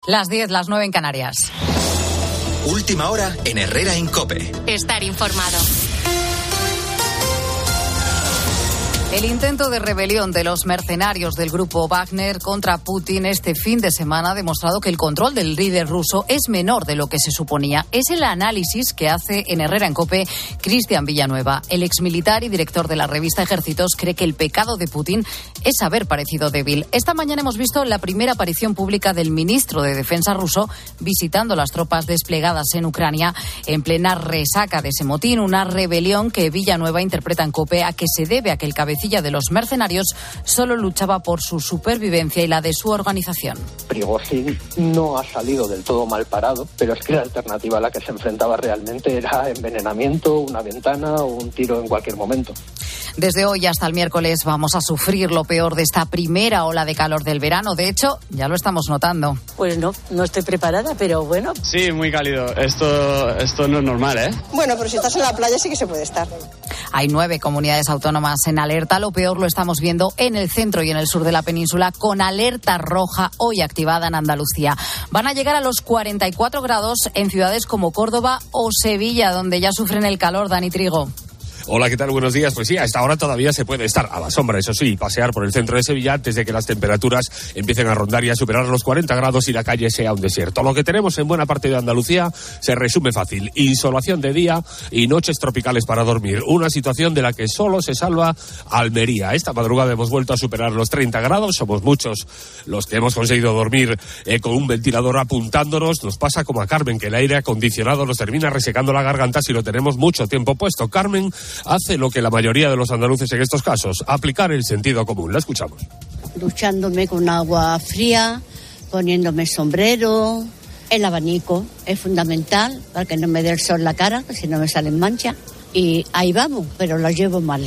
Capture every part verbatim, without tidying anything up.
Las diez, las nueve en Canarias. Última hora en Herrera en COPE. Estar informado. El intento de rebelión de los mercenarios del grupo Wagner contra Putin este fin de semana ha demostrado que el control del líder ruso es menor de lo que se suponía. Es el análisis que hace en Herrera en COPE Cristian Villanueva. El exmilitar y director de la revista Ejércitos cree que el pecado de Putin es haber parecido débil. Esta mañana hemos visto la primera aparición pública del ministro de Defensa ruso visitando las tropas desplegadas en Ucrania en plena resaca de ese motín, una rebelión que Villanueva interpreta en COPE a que se debe a que el cabecilla de los mercenarios solo luchaba por su supervivencia y la de su organización. Prigozhin no ha salido del todo mal parado, pero es que la alternativa a la que se enfrentaba realmente era envenenamiento, una ventana o un tiro en cualquier momento. Desde hoy hasta el miércoles vamos a sufrir lo peor de esta primera ola de calor del verano. De hecho, ya lo estamos notando. Pues no, no estoy preparada, pero bueno. Sí, muy cálido. Esto, esto no es normal, ¿eh? Bueno, pero si estás en la playa sí que se puede estar. Hay nueve comunidades autónomas en alerta. Lo peor lo estamos viendo en el centro y en el sur de la península, con alerta roja hoy activada en Andalucía. Van a llegar a los cuarenta y cuatro grados en ciudades como Córdoba o Sevilla, donde ya sufren el calor. Dani Trigo. Hola, ¿qué tal? Buenos días. Pues sí, a esta hora todavía se puede estar a la sombra, eso sí, pasear por el centro de Sevilla antes de que las temperaturas empiecen a rondar y a superar los cuarenta grados y la calle sea un desierto. Lo que tenemos en buena parte de Andalucía se resume fácil: insolación de día y noches tropicales para dormir. Una situación de la que solo se salva Almería. Esta madrugada hemos vuelto a superar los treinta grados. Somos muchos los que hemos conseguido dormir eh, con un ventilador apuntándonos. Nos pasa como a Carmen, que el aire acondicionado nos termina resecando la garganta si lo tenemos mucho tiempo puesto. Carmen hace lo que la mayoría de los andaluces en estos casos: aplicar el sentido común. La escuchamos. Duchándome con agua fría, poniéndome sombrero, el abanico es fundamental para que no me dé el sol la cara, que si no me salen manchas. Y ahí vamos, pero lo llevo mal.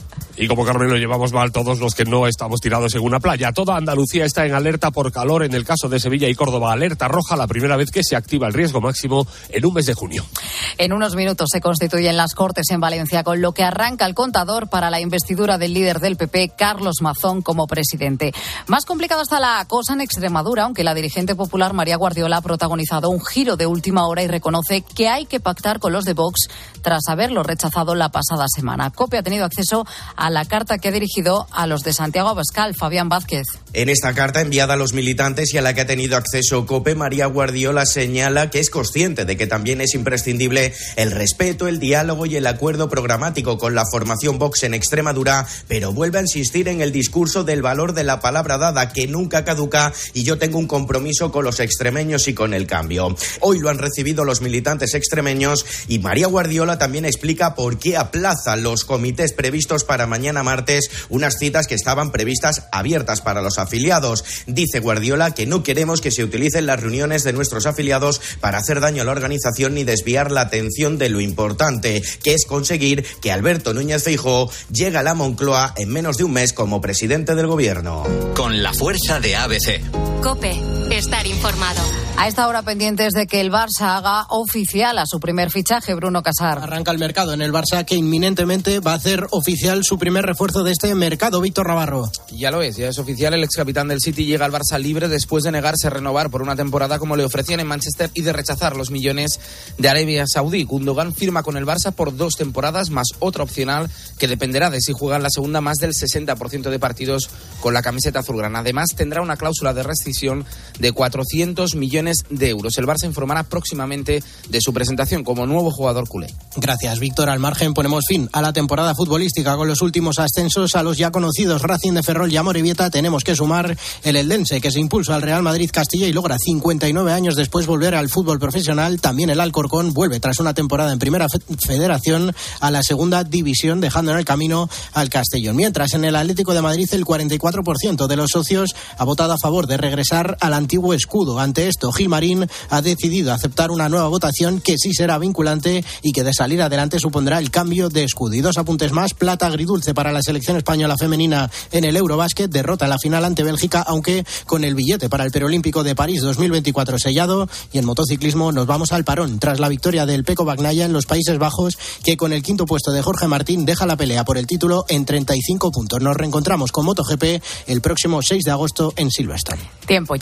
Y como Carmen lo llevamos mal todos los que no estamos tirados en una playa. Toda Andalucía está en alerta por calor. En el caso de Sevilla y Córdoba, alerta roja, la primera vez que se activa el riesgo máximo en un mes de junio. En unos minutos se constituyen las Cortes en Valencia, con lo que arranca el contador para la investidura del líder del P P, Carlos Mazón, como presidente. Más complicada está la cosa en Extremadura, aunque la dirigente popular María Guardiola ha protagonizado un giro de última hora y reconoce que hay que pactar con los de Vox tras haberlo rechazado la pasada semana. COPE ha tenido acceso a a la carta que ha dirigido a los de Santiago Abascal. Fabián Vázquez. En esta carta enviada a los militantes y a la que ha tenido acceso COPE, María Guardiola señala que es consciente de que también es imprescindible el respeto, el diálogo y el acuerdo programático con la formación Vox en Extremadura, pero vuelve a insistir en el discurso del valor de la palabra dada, que nunca caduca, y yo tengo un compromiso con los extremeños y con el cambio. Hoy lo han recibido los militantes extremeños y María Guardiola también explica por qué aplaza los comités previstos para mañana martes, unas citas que estaban previstas abiertas para los afiliados. Dice Guardiola que no queremos que se utilicen las reuniones de nuestros afiliados para hacer daño a la organización ni desviar la atención de lo importante, que es conseguir que Alberto Núñez Feijóo llegue a la Moncloa en menos de un mes como presidente del gobierno. Con la fuerza de A B C. COPE, estar informado. A esta hora pendientes de que el Barça haga oficial a su primer fichaje, Bruno Casar. Arranca el mercado en el Barça, que inminentemente va a hacer oficial su primer refuerzo de este mercado, Víctor Navarro. Ya lo es, ya es oficial. El excapitán del City llega al Barça libre después de negarse a renovar por una temporada como le ofrecían en Manchester y de rechazar los millones de Arabia Saudí. Gundogan firma con el Barça por dos temporadas más otra opcional que dependerá de si juega en la segunda más del sesenta por ciento de partidos con la camiseta azulgrana. Además, tendrá una cláusula de rescisión de cuatrocientos millones de euros. El Barça informará próximamente de su presentación como nuevo jugador culé. Gracias, Víctor. Al margen ponemos fin a la temporada futbolística con los últimos ascensos a los ya conocidos Racing de Ferrol y Amorebieta. Tenemos que sumar el Eldense, que se impulsa al Real Madrid Castilla y logra cincuenta y nueve años después volver al fútbol profesional. También el Alcorcón vuelve tras una temporada en Primera Federación a la segunda división, dejando en el camino al Castellón. Mientras en el Atlético de Madrid el cuarenta y cuatro por ciento de los socios ha votado a favor de regresar al antiguo escudo. Ante esto, Gilmarín ha decidido aceptar una nueva votación que sí será vinculante y que de salir adelante supondrá el cambio de escudo. Y dos apuntes más: plata agridulce para la selección española femenina en el Eurobásquet, derrota en la final ante Bélgica, aunque con el billete para el preolímpico de París dos mil veinticuatro sellado. Y en motociclismo nos vamos al parón tras la victoria del Pecco Bagnaia en los Países Bajos, que con el quinto puesto de Jorge Martín deja la pelea por el título en treinta y cinco puntos. Nos reencontramos con MotoGP el próximo seis de agosto en Silverstone. Tiempo ya para la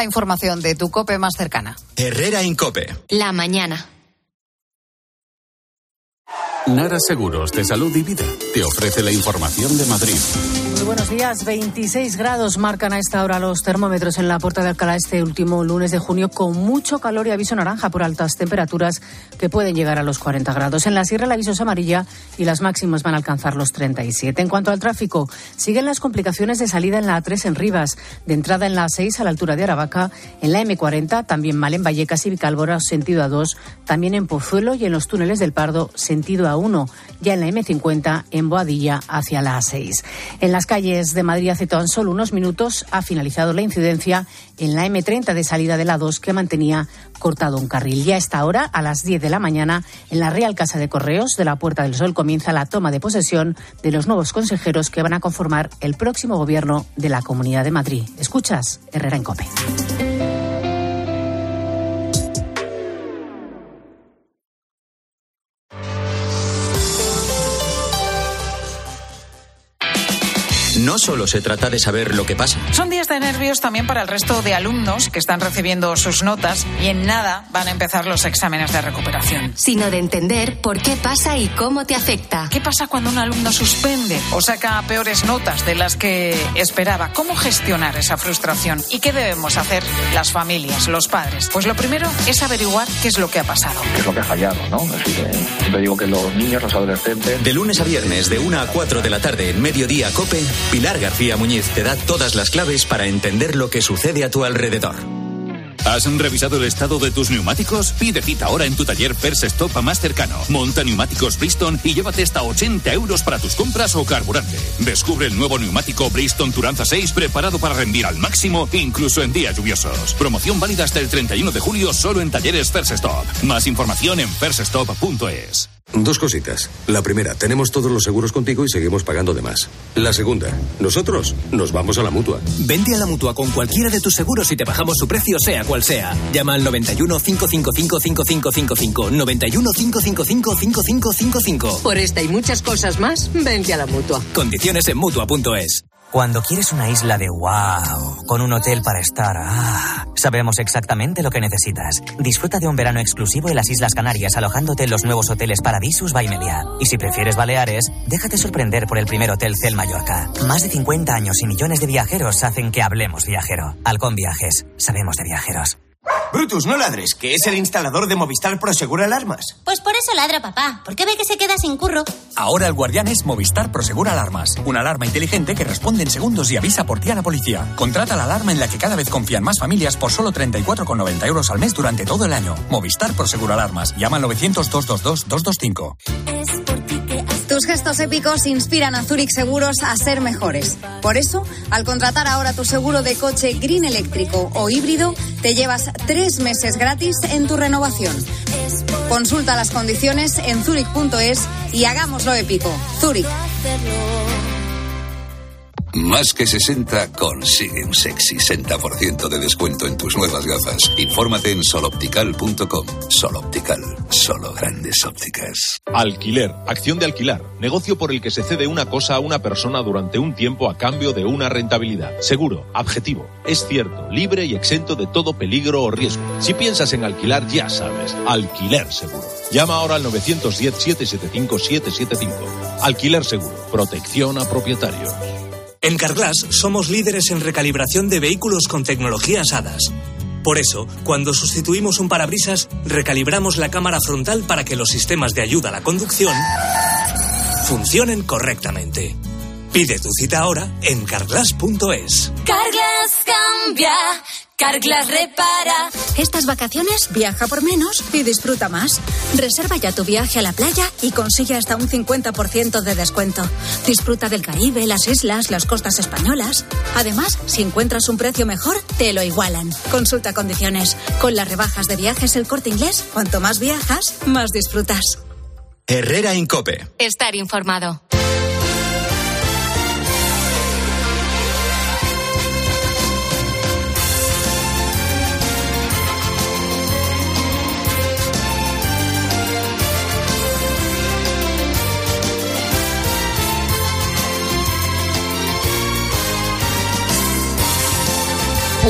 información de tu COPE más cercana. Herrera Incope. La mañana. Nara Seguros de Salud y Vida te ofrece la información de Madrid. Muy buenos días. veintiséis grados marcan a esta hora los termómetros en la Puerta de Alcalá este último lunes de junio, con mucho calor y aviso naranja por altas temperaturas que pueden llegar a los cuarenta grados. En la Sierra el aviso es amarilla y las máximas van a alcanzar los treinta y siete. En cuanto al tráfico, siguen las complicaciones de salida en la A tres en Rivas, de entrada en la A seis a la altura de Aravaca, en la eme cuarenta, también mal en Vallecas y Vicálvora, sentido A dos, también en Pozuelo y en los túneles del Pardo, sentido A uno, ya en la eme cincuenta en Boadilla hacia la A seis. En las calles de Madrid hace tan solo unos minutos ha finalizado la incidencia en la eme treinta de salida de la A dos, que mantenía cortado un carril. Ya a esta hora, a las diez de la mañana, en la Real Casa de Correos de la Puerta del Sol comienza la toma de posesión de los nuevos consejeros que van a conformar el próximo gobierno de la Comunidad de Madrid. Escuchas Herrera en COPE. No solo se trata de saber lo que pasa. Son días de nervios también para el resto de alumnos que están recibiendo sus notas y en nada van a empezar los exámenes de recuperación. Sino de entender por qué pasa y cómo te afecta. ¿Qué pasa cuando un alumno suspende o saca peores notas de las que esperaba? ¿Cómo gestionar esa frustración? ¿Y qué debemos hacer las familias, los padres? Pues lo primero es averiguar qué es lo que ha pasado. ¿Qué es lo que ha fallado, no? Así que siempre digo que los niños, los adolescentes... De lunes a viernes, de una a cuatro de la tarde, en Mediodía COPE, Pilar García Muñiz te da todas las claves para entender lo que sucede a tu alrededor. ¿Has revisado el estado de tus neumáticos? Pide cita ahora en tu taller First Stop más cercano. Monta neumáticos Bridgestone y llévate hasta ochenta euros para tus compras o carburante. Descubre el nuevo neumático Bridgestone Turanza seis preparado para rendir al máximo, incluso en días lluviosos. Promoción válida hasta el treinta y uno de julio solo en talleres First Stop. Más información en first stop punto es. Dos cositas. La primera, tenemos todos los seguros contigo y seguimos pagando de más. La segunda, nosotros nos vamos a la Mutua. Vente a la Mutua con cualquiera de tus seguros y te bajamos su precio sea cual sea. Llama al noventa y uno, cinco cinco cinco, cinco cinco cinco cinco, noventa y uno, cinco cinco cinco, cinco cinco cinco cinco. Por esta y muchas cosas más, vente a la Mutua. Condiciones en Mutua punto es. Cuando quieres una isla de wow, con un hotel para estar, ah, sabemos exactamente lo que necesitas. Disfruta de un verano exclusivo en las Islas Canarias alojándote en los nuevos hoteles Paradisus by Meliá. Y si prefieres Baleares, déjate sorprender por el primer hotel Cel Mallorca. Más de cincuenta años y millones de viajeros hacen que hablemos viajero. Halcón Viajes, sabemos de viajeros. Brutus, no ladres, que es el instalador de Movistar Prosegur Alarmas. Pues por eso ladra papá, porque ve que se queda sin curro. Ahora el guardián es Movistar Prosegur Alarmas, una alarma inteligente que responde en segundos y avisa por ti a la policía. Contrata la alarma en la que cada vez confían más familias por solo treinta y cuatro con noventa euros al mes durante todo el año. Movistar Prosegur Alarmas. Llama al novecientos, doscientos veintidós, doscientos veinticinco. Tus gestos épicos inspiran a Zurich Seguros a ser mejores. Por eso, al contratar ahora tu seguro de coche Green eléctrico o híbrido, te llevas tres meses gratis en tu renovación. Consulta las condiciones en zurich punto es y hagámoslo épico. Zurich. Más que sesenta consigue un sexy sesenta por ciento de descuento en tus nuevas gafas. Infórmate en soloptical punto com. Soloptical, solo grandes ópticas. Alquiler, acción de alquilar, negocio por el que se cede una cosa a una persona durante un tiempo a cambio de una rentabilidad. Seguro, objetivo, es cierto, libre y exento de todo peligro o riesgo. Si piensas en alquilar, ya sabes, Alquiler Seguro. Llama ahora al novecientos diez, setecientos setenta y cinco, setecientos setenta y cinco. Alquiler Seguro, protección a propietarios. En Carglass somos líderes en recalibración de vehículos con tecnologías A D A S. Por eso, cuando sustituimos un parabrisas, recalibramos la cámara frontal para que los sistemas de ayuda a la conducción funcionen correctamente. Pide tu cita ahora en carglass punto es. Carglass cambia, Carglass repara. Estas vacaciones viaja por menos y disfruta más. Reserva ya tu viaje a la playa y consigue hasta un cincuenta por ciento de descuento. Disfruta del Caribe, las islas, las costas españolas. Además, si encuentras un precio mejor, te lo igualan. Consulta condiciones. Con las rebajas de Viajes El Corte Inglés, cuanto más viajas, más disfrutas. Herrera Incope. Estar informado.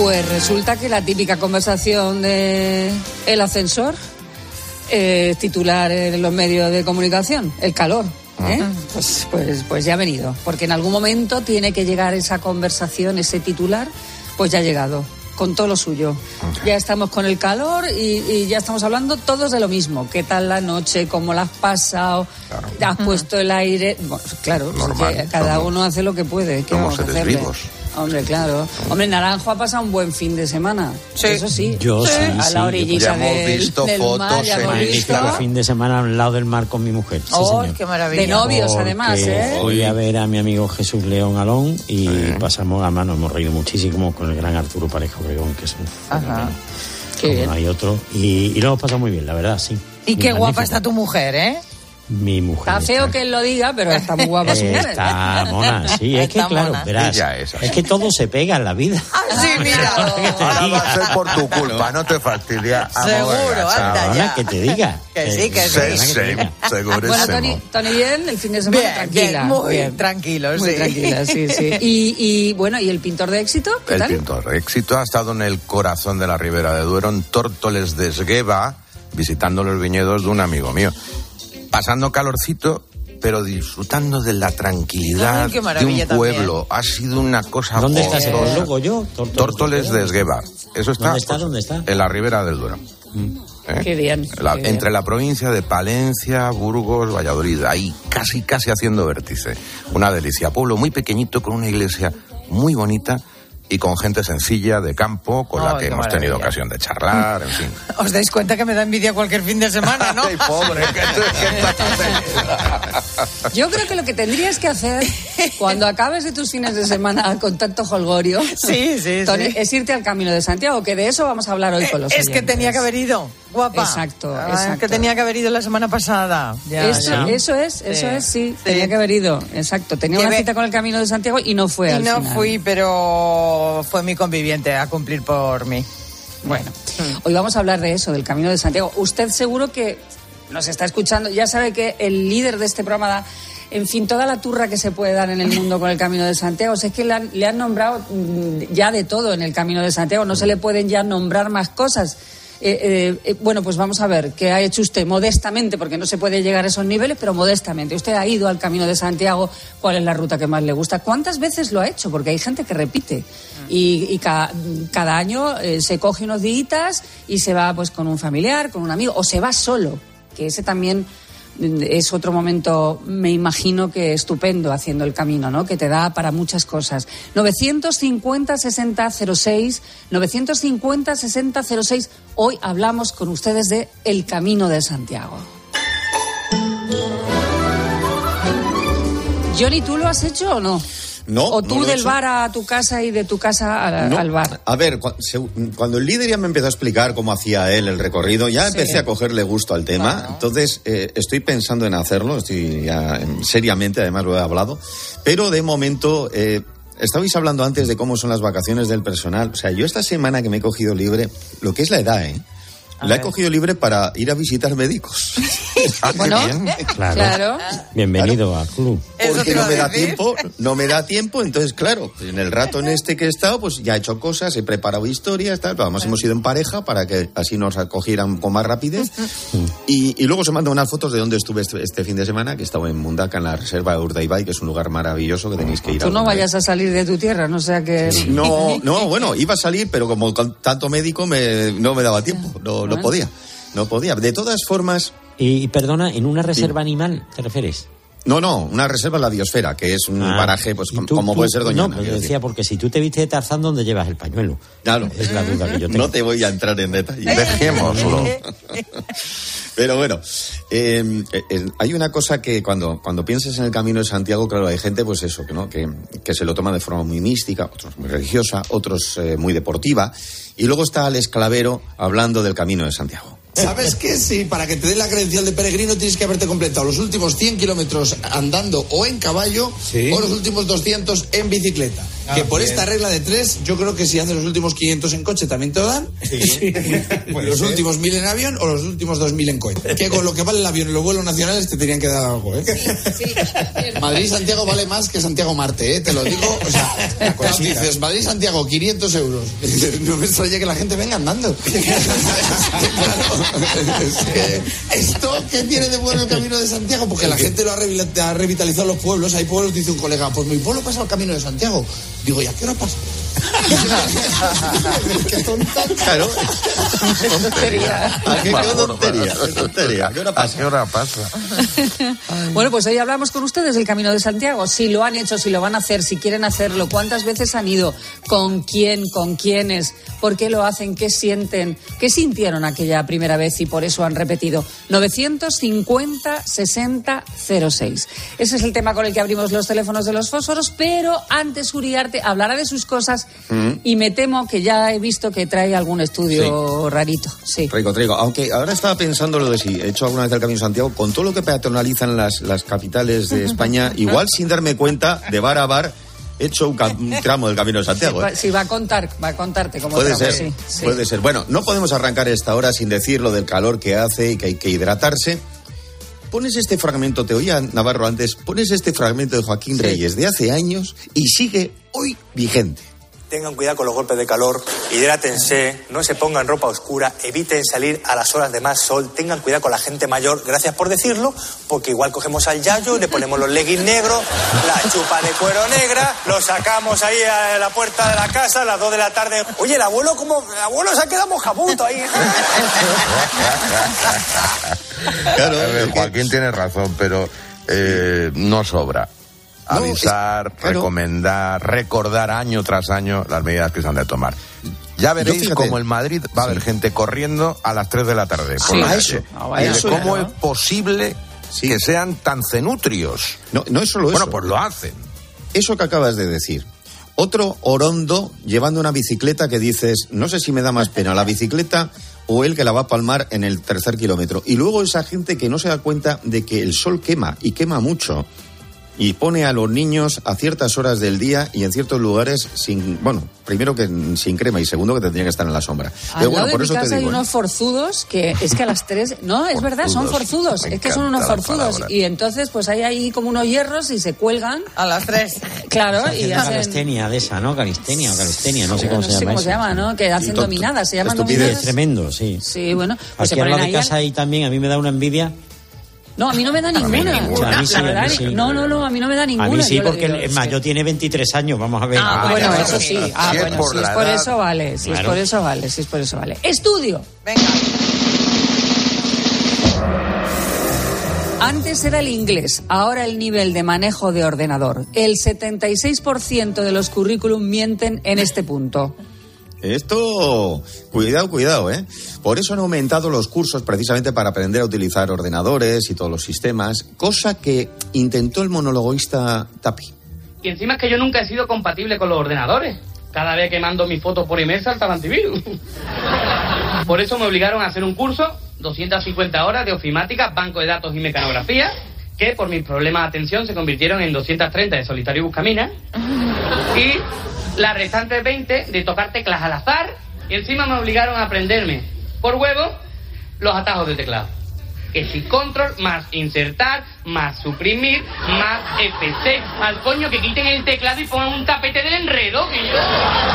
Pues resulta que la típica conversación de el ascensor, eh, titular en los medios de comunicación, el calor. ¿Eh? Pues, pues, pues ya ha venido, porque en algún momento tiene que llegar esa conversación, ese titular, pues ya ha llegado, con todo lo suyo. Okay. Ya estamos con el calor y, y ya estamos hablando todos de lo mismo. ¿Qué tal la noche? ¿Cómo la has pasado? Claro. ¿Has puesto el aire? Bueno, claro, normal, cada normal. Uno hace lo que puede. ¿Qué vamos a hacerle? Vivos. Hombre, claro. Hombre, Naranjo ha pasado un buen fin de semana. Sí. Eso sí. Yo sí. A sí, la orillita sí. del, hemos visto del fotos mar. Ya hemos visto. El fin de semana al lado del mar con mi mujer. Sí, ¡Oh, señor. qué maravilla! De novios, porque además, ¿eh? Fui a ver a mi amigo Jesús León Alón y sí. pasamos a mano. Hemos reído muchísimo con el gran Arturo Pareja Obregón, que es un fenómeno. Qué bien. Hay otro. Y, y lo hemos pasado muy bien, la verdad, sí. Y qué guapa está tu mujer, ¿eh? Mi mujer. Está feo está... que él lo diga, pero está muy guapa su mujer. Está mona, sí, es que claro, mona. Verás, es, es que todo se pega en la vida. Ah, sí, mira. Ahora va a ser por tu culpa, no te fastidia. Seguro, anda ya. Que te diga. Que sí, que sí. Sí, sí, segurísimo. Bueno, Tony, Tony bien, el fin de semana bien, tranquila. Bien, muy bien. tranquilo, muy sí. tranquila, sí, sí. Y, y bueno, ¿y el pintor de éxito? ¿Qué el tal? pintor de éxito ha estado en el corazón de la Ribera de Duero, en Tórtoles de Esgueva, visitando los viñedos de un amigo mío. Pasando calorcito, pero disfrutando de la tranquilidad Ay, de un pueblo. También. Ha sido una cosa... ¿Dónde está ese pueblo, yo? Tórtoles, Tórtoles de Esgueva. Eso está, ¿Dónde está? Pues, ¿Dónde está? En la Ribera del Duero. Mm. ¿Eh? Qué bien. La, qué entre bien. la provincia de Palencia, Burgos, Valladolid. Ahí casi, casi haciendo vértice. Una delicia. Pueblo muy pequeñito, con una iglesia muy bonita y con gente sencilla de campo con oh, la que hemos maravilla. tenido ocasión de charlar, en fin. Os dais cuenta que me da envidia cualquier fin de semana, ¿no? Ay, pobre, ¿qué, qué estás Yo creo que lo que tendrías que hacer cuando acabes de tus fines de semana con tanto jolgorio, sí, sí, Tony, sí. es irte al Camino de Santiago, que de eso vamos a hablar hoy con los Es oyentes. que tenía que haber ido, guapa. Exacto, ah, exacto. Es que tenía que haber ido la semana pasada. Ya, Esto, ya. Eso es, eso sí, es, sí, sí. Tenía que haber ido, exacto. Tenía Llevé... una cita con el Camino de Santiago y no fue y al no final. fui, pero fue mi conviviente a cumplir por mí. Bueno, mm. hoy vamos a hablar de eso, del Camino de Santiago. Usted seguro que nos está escuchando, ya sabe que el líder de este programa da, en fin, toda la turra que se puede dar en el mundo con el Camino de Santiago. O sea, es que le han, le han nombrado ya de todo en el Camino de Santiago, no se le pueden ya nombrar más cosas. Eh, eh, bueno, pues vamos a ver qué ha hecho usted modestamente, porque no se puede llegar a esos niveles, pero modestamente. Usted ha ido al Camino de Santiago, ¿cuál es la ruta que más le gusta? ¿Cuántas veces lo ha hecho? Porque hay gente que repite y, y ca, cada año eh, se coge unos días y se va pues con un familiar, con un amigo, o se va solo, que ese también es otro momento, me imagino que estupendo haciendo el camino, ¿no? Que te da para muchas cosas. novecientos cincuenta sesenta cero seis, novecientos cincuenta sesenta cero seis. Hoy hablamos con ustedes de El Camino de Santiago. Johnny, ¿tú lo has hecho o no? No, ¿O tú no del hecho. bar a tu casa y de tu casa a, no. al bar? A ver, cuando el líder ya me empezó a explicar cómo hacía él el recorrido, ya sí. empecé a cogerle gusto al tema. Bueno. Entonces, eh, estoy pensando en hacerlo, estoy ya seriamente, además lo he hablado. Pero de momento, eh, estabais hablando antes de cómo son las vacaciones del personal. O sea, yo esta semana que me he cogido libre, lo que es la edad, ¿eh? A la ver. he cogido libre para ir a visitar médicos. Ah, bueno, claro. claro. Bienvenido claro. al club. Porque no me da tiempo, no me da tiempo, entonces claro, en el rato en este que he estado, pues ya he hecho cosas, he preparado historias, tal, además hemos ido en pareja para que así nos acogieran con más rapidez. y, y luego se mandan unas fotos de dónde estuve este, este fin de semana, que estaba en Mundaca, en la reserva de Urdaibai, que es un lugar maravilloso que tenéis que ir a. Tú no vayas a salir de tu tierra, no sea que... No, no, bueno, iba a salir, pero como con tanto médico me, no me daba tiempo, no, no podía, no podía. De todas formas... Y, y perdona, ¿en una reserva sí. animal te refieres? No, no, una reserva en la biosfera, que es un ah, paraje, pues tú, como tú, puede ser Doñana. No, pero yo decía, porque si tú te viste de Tarzán, ¿dónde llevas el pañuelo? Claro. Es la duda que yo tengo. No te voy a entrar en detalle. Dejémoslo. Pero bueno, eh, eh, hay una cosa que cuando, cuando piensas en el Camino de Santiago, claro, hay gente, pues eso, que no, que, que se lo toma de forma muy mística, otros muy religiosa, otros eh, muy deportiva, y luego está el esclavero hablando del Camino de Santiago. ¿Sabes qué? Sí, para que te den la credencial de peregrino tienes que haberte completado los últimos cien kilómetros andando o en caballo, sí, o los últimos doscientos en bicicleta. Que por esta regla de tres, yo creo que si haces los últimos quinientos en coche también te lo dan. Sí. Los ser. últimos mil en avión o los últimos dos mil en coche. Que con lo que vale el avión y los vuelos nacionales te tenían que dar algo, ¿eh? Sí. Madrid-Santiago vale más que Santiago-Marte, ¿eh? Te lo digo. O sea, cuando dices Madrid-Santiago, quinientos euros. No me extraña que la gente venga andando. Claro. Es que, ¿esto qué tiene de bueno el Camino de Santiago? Porque la gente lo ha revitalizado los pueblos. Hay pueblos, dice un colega, pues mi pueblo pasa al Camino de Santiago. Digo, ¿y a qué hora pasa? Qué tonta. Claro. Tontería. ¿A qué, qué tontería? ¿Qué tontería? ¿A qué hora pasa? ¿A qué hora pasa? Bueno, pues hoy hablamos con ustedes del Camino de Santiago. Si lo han hecho, si lo van a hacer, si quieren hacerlo, cuántas veces han ido, con quién, con quiénes, por qué lo hacen, qué sienten, qué sintieron aquella primera vez y por eso han repetido. novecientos cincuenta sesenta cero seis. Ese es el tema con el que abrimos los teléfonos de los fósforos, pero antes Uriarte hablará de sus cosas mm. y me temo que ya he visto que trae algún estudio sí. rarito. Sí. Rico, rico. Aunque ahora estaba pensando lo de si he hecho alguna vez el Camino de Santiago, con todo lo que peatonalizan las, las capitales de España, igual sin darme cuenta, de bar a bar, he hecho un, ca- un tramo del Camino de Santiago. Sí, ¿eh? sí, va a contar, va a contarte cómo puede tramo, ser, sí, sí. puede ser. Bueno, no podemos arrancar esta hora sin decir lo del calor que hace y que hay que hidratarse. Pones este fragmento, te oía Navarro antes, pones este fragmento de Joaquín sí. Reyes de hace años y sigue hoy vigente. Tengan cuidado con los golpes de calor, hidrátense, no se pongan ropa oscura, eviten salir a las horas de más sol, tengan cuidado con la gente mayor, gracias por decirlo, porque igual cogemos al yayo, le ponemos los leggings negros, la chupa de cuero negra, lo sacamos ahí a la puerta de la casa a las dos de la tarde. Oye, el abuelo como, el abuelo se ha quedado mojabuto ahí. Claro, ver, Joaquín tiene razón, pero eh, no sobra. Avisar, no, es, claro. recomendar, recordar año tras año las medidas que se han de tomar. Ya veréis como en Madrid va a haber sí. gente corriendo a las tres de la tarde. Sí, a eso. A eso ¿Cómo ¿no? es posible sí. que sean tan cenutrios? No, no es solo eso. Bueno, pues lo hacen. Eso que acabas de decir. Otro orondo llevando una bicicleta que dices, no sé si me da más pena la bicicleta o él que la va a palmar en el tercer kilómetro. Y luego esa gente que no se da cuenta de que el sol quema y quema mucho. Y pone a los niños a ciertas horas del día y en ciertos lugares sin, bueno, primero que sin crema y segundo que tendría que estar en la sombra. Al Pero bueno, lado por de eso mi casa te digo, hay unos forzudos que es que a las tres, no, es forzudos, verdad, son forzudos, es que son unos forzudos y entonces pues hay ahí como unos hierros y se cuelgan a las tres. Claro, o sea, y hacen calistenia de esa, ¿no? Calistenia o calistenia, no sé cómo no se sé llama. cómo se llama, ¿no? Que hacen Tonto, dominadas, se llaman estupidez. dominadas. Es tremendo, sí. Sí, bueno, pues aquí al lado de casa ahí también a mí me da una envidia. No, a mí no me da ninguna. ninguna. O sea, a mí sí, la verdad, a mí sí. No, no, no, a mí no me da ninguna. A mí sí, yo porque digo, es más, yo tiene veintitrés años, vamos a ver. Ah, ah bueno, eso sí. Ah, si bueno, es si es por eso vale, si claro. es por eso vale, si es por eso vale. Estudio. Venga. Antes era el inglés, ahora el nivel de manejo de ordenador. El setenta y seis por ciento de los currículum mienten en este punto. Esto, cuidado, cuidado, ¿eh? Por eso han aumentado los cursos precisamente para aprender a utilizar ordenadores y todos los sistemas, cosa que intentó el monologuista Tapi. Y encima es que yo nunca he sido compatible con los ordenadores. Cada vez que mando mis fotos por email salta el antivirus. Por eso me obligaron a hacer un curso, doscientas cincuenta horas de ofimática, banco de datos y mecanografía, que por mis problemas de atención se convirtieron en doscientas treinta de solitario y buscamina. Y las restantes veinte de tocar teclas al azar, y encima me obligaron a aprenderme por huevo los atajos de teclado. Que si control más insertar más suprimir más F C, al coño que quiten el teclado y pongan un tapete del enredo. Que yo...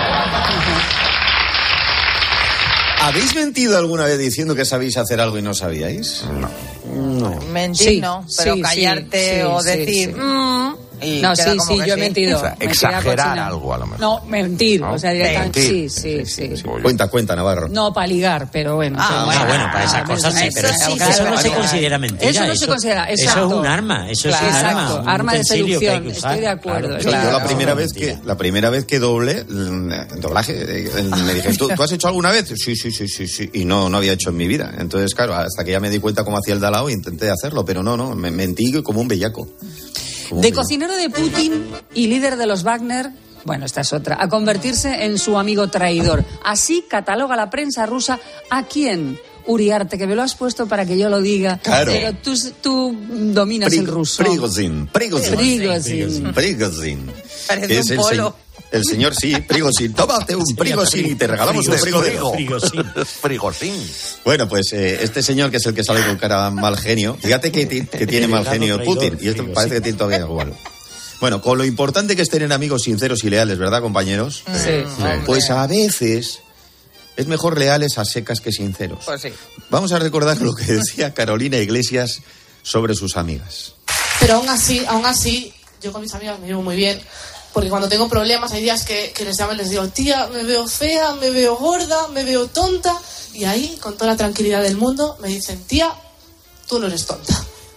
¿Habéis mentido alguna vez diciendo que sabéis hacer algo y no sabíais? No. No. Mentir sí, no, pero sí, callarte sí, o sí, decir... Sí, sí. Mm, Y no, sí, sí, yo he mentido. O sea, exagerar algo a lo mejor. No, mentir. ¿No? O sea, directamente. Sí, sí, sí, sí. sí. Cuenta, cuenta, Navarro. No, para ligar, pero bueno. Ah, sí, bueno, bueno, para esas cosas sí, pero eso, sí, eso no se considera mentira. Eso no se considera, exacto. Eso es un arma, eso claro, es un exacto, arma. Arma de seducción, estoy de acuerdo. Claro, claro. Yo la primera vez que la primera vez que doblé, doblaje, me dije, ¿tú, ¿tú has hecho alguna vez? Sí, sí, sí, sí, sí. Y no, no había hecho en mi vida. Entonces, claro, hasta que ya me di cuenta cómo hacía el Dalao, intenté hacerlo, pero no, no, me mentí como un bellaco. De cocinero de Putin y líder de los Wagner, bueno, esta es otra, a convertirse en su amigo traidor. Así cataloga la prensa rusa a quién. Uriarte, que me lo has puesto para que yo lo diga, claro. Pero tú, tú dominas Pri- el ruso. Prigozhin, Prigozhin. Prigozhin. Prigozhin. Parece un polo. El señor sí, Prigozhin. Tómate un Prigozhin y te regalamos un Prigozhin. Prigozhin. Bueno, pues eh, este señor que es el que sale con cara mal genio, fíjate que, t- que tiene mal genio Putin. Y esto parece que tiene todavía igual. Bueno, con lo importante que es tener amigos sinceros y leales, ¿verdad, compañeros? Sí. Pues a veces es mejor leales a secas que sinceros. Pues sí. Vamos a recordar lo que decía Carolina Iglesias sobre sus amigas. Pero aún así, aún así, yo con mis amigas me llevo muy bien. Porque cuando tengo problemas hay días que, que les llamo y les digo, tía, me veo fea, me veo gorda, me veo tonta. Y ahí, con toda la tranquilidad del mundo, me dicen, tía, tú no eres tonta.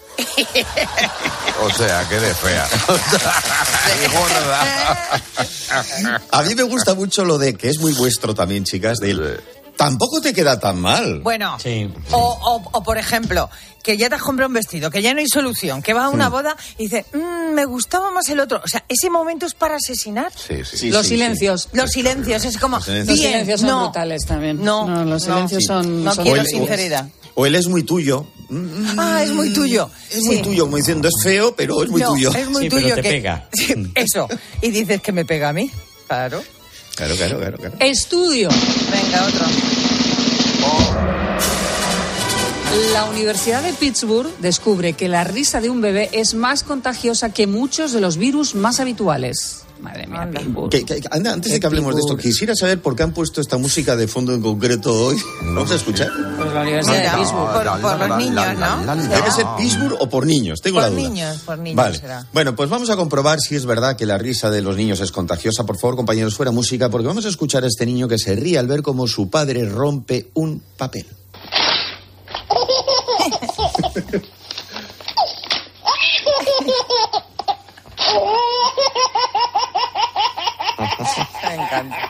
O sea, que de fea. A mí me gusta mucho lo de, que es muy vuestro también, chicas, de él. Tampoco te queda tan mal. Bueno, sí. o, o, o por ejemplo, que ya te has comprado un vestido, que ya no hay solución, que vas a una Mm. boda y dices, mmm, me gustaba más el otro. O sea, ese momento es para asesinar. Sí, sí. Sí, Los sí, silencios. sí. Los silencios, es como, Los silencios. Los bien, silencios son no, brutales también. No, No, los no. silencios Sí. son... No son quiero O el- sinceridad. O él es muy tuyo. Ah, es muy tuyo. Es muy Sí. tuyo, como diciendo, es feo, pero es muy No, tuyo. es muy Sí, pero tuyo te que... pega. Sí, eso. Y dices que me pega a mí. Claro. Claro, claro, claro, claro. Estudio. Venga, otro. La Universidad de Pittsburgh descubre que la risa de un bebé es más contagiosa que muchos de los virus más habituales. Madre mía, Pittsburgh. Que- que- anda, antes de que hablemos de esto, quisiera saber por qué han puesto esta música de fondo en concreto hoy. Vamos a escuchar. Pues la Universidad de Pittsburgh. Por, por los niños, ¿no? Debe ser Pittsburgh o por niños, tengo Por la duda. niños, por niños Vale. será. Bueno, pues vamos a comprobar si es verdad que la risa de los niños es contagiosa. Por favor, compañeros, fuera música, porque vamos a escuchar a este niño que se ríe al ver cómo su padre rompe un papel. Me encanta.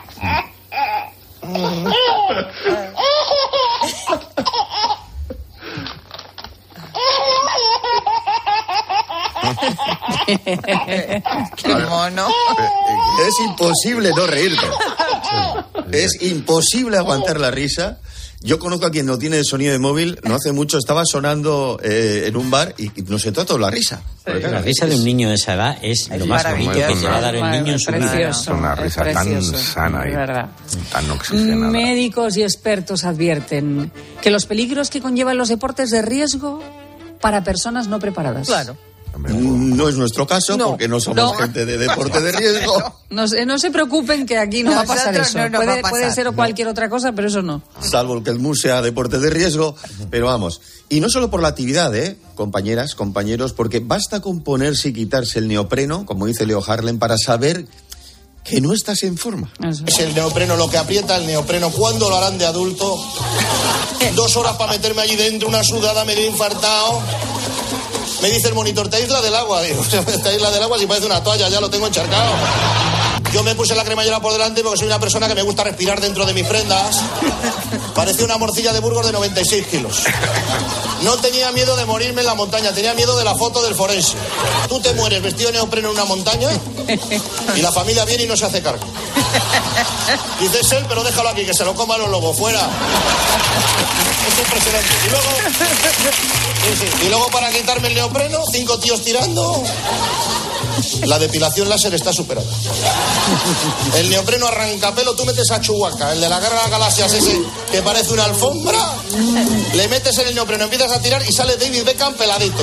Qué mono. Es imposible no reírte. Es imposible aguantar la risa. Yo conozco a quien no tiene sonido de móvil, no hace mucho estaba sonando eh, en un bar y, y nos entró toda la risa. Porque la risa de un niño de esa edad es, Es lo más bonito que maravilloso. te va a dar el niño en su vida. Precioso. Es una Es risa tan precioso, sana y es verdad. tan oxigenada. Médicos y expertos advierten que los peligros que conllevan los deportes de riesgo para personas no preparadas. Claro. No es nuestro caso, No. porque no somos No. gente de deporte de riesgo. No, se- no se preocupen que aquí no va a pasar Nosotros eso. no nos puede, va a pasar. puede ser o cualquier otra cosa, pero eso no. Salvo que el M U sea deporte de riesgo, pero vamos. Y no solo por la actividad, ¿eh? Compañeras, compañeros, porque basta con ponerse y quitarse el neopreno, como dice Leo Harlem, para saber que no estás en forma. Es el neopreno lo que aprieta, el neopreno. ¿Cuándo lo harán de adulto? Dos horas para meterme allí dentro, una sudada, medio infartado. Me dice el monitor, te aísla del agua. Digo, te aísla del agua si parece una toalla, ya lo tengo encharcado. Yo me puse la cremallera por delante porque soy una persona que me gusta respirar dentro de mis prendas. Parecía una morcilla de Burgos de noventa y seis kilos. No tenía miedo de morirme en la montaña, tenía miedo de la foto del forense. Tú te mueres vestido de neopreno en una montaña y la familia viene y no se hace cargo. Dices él, pero déjalo aquí, que se lo coman los lobos, fuera. Es impresionante. Y luego, sí, sí. Y luego para quitarme el neopreno, cinco tíos tirando. La depilación láser está superada. El neopreno arrancapelo, tú metes a Chewbacca, el de la guerra de las galaxias ese, que parece una alfombra, le metes en el neopreno, empiezas a tirar y sale David Beckham peladito.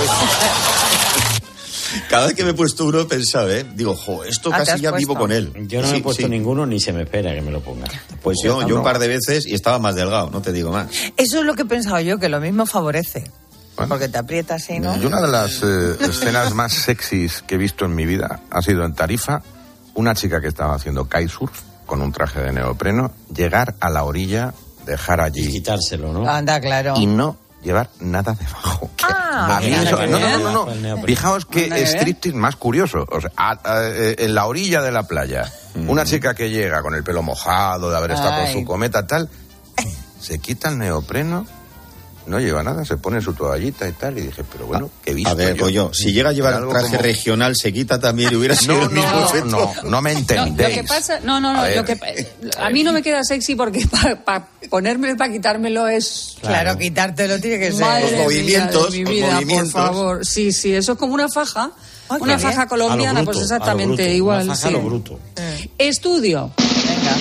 Cada vez que me he puesto uno he pensado, ¿eh? Digo, jo, esto Ah, ¿te casi has ya puesto? vivo con él. Yo no me Sí, he puesto sí. ninguno ni se me espera que me lo ponga. Pues yo, yo un par de veces y estaba más delgado, no te digo más. Eso es lo que he pensado yo, que lo mismo favorece. Porque te aprieta así, ¿no? Y una de las eh, escenas más sexys que he visto en mi vida ha sido en Tarifa, una chica que estaba haciendo kitesurf con un traje de neopreno, llegar a la orilla, dejar allí... Y quitárselo, ¿no? Anda, claro. Y no llevar nada debajo. Ah, A mí mira eso- qué no, no, bien. no, no, no. Fijaos qué Anda, ¿eh? striptease más curioso. O sea, a- a- eh, en la orilla de la playa, una chica que llega con el pelo mojado de haber estado con Ay. su cometa tal, se quita el neopreno, no lleva nada, se pone su toallita y tal, y dije, pero bueno, ¿qué he visto A ver, yo? Goyo, si llega a llevar Algo traje como- regional, se quita también y hubiera sido No, el mismo no, efecto. no, no me No, entendéis. lo que pasa, no, no, no, A ver. lo que, a mí no me queda sexy porque para ponérmelo, para quitármelo es... Claro, quitártelo tiene que ser. Madre Los movimientos, mía de mi los vida, movimientos. por favor. Sí, sí, eso es como una faja. Ah, una faja bien. colombiana, bruto, pues exactamente a lo bruto, igual. Una faja sí. a lo bruto. Estudio. Venga.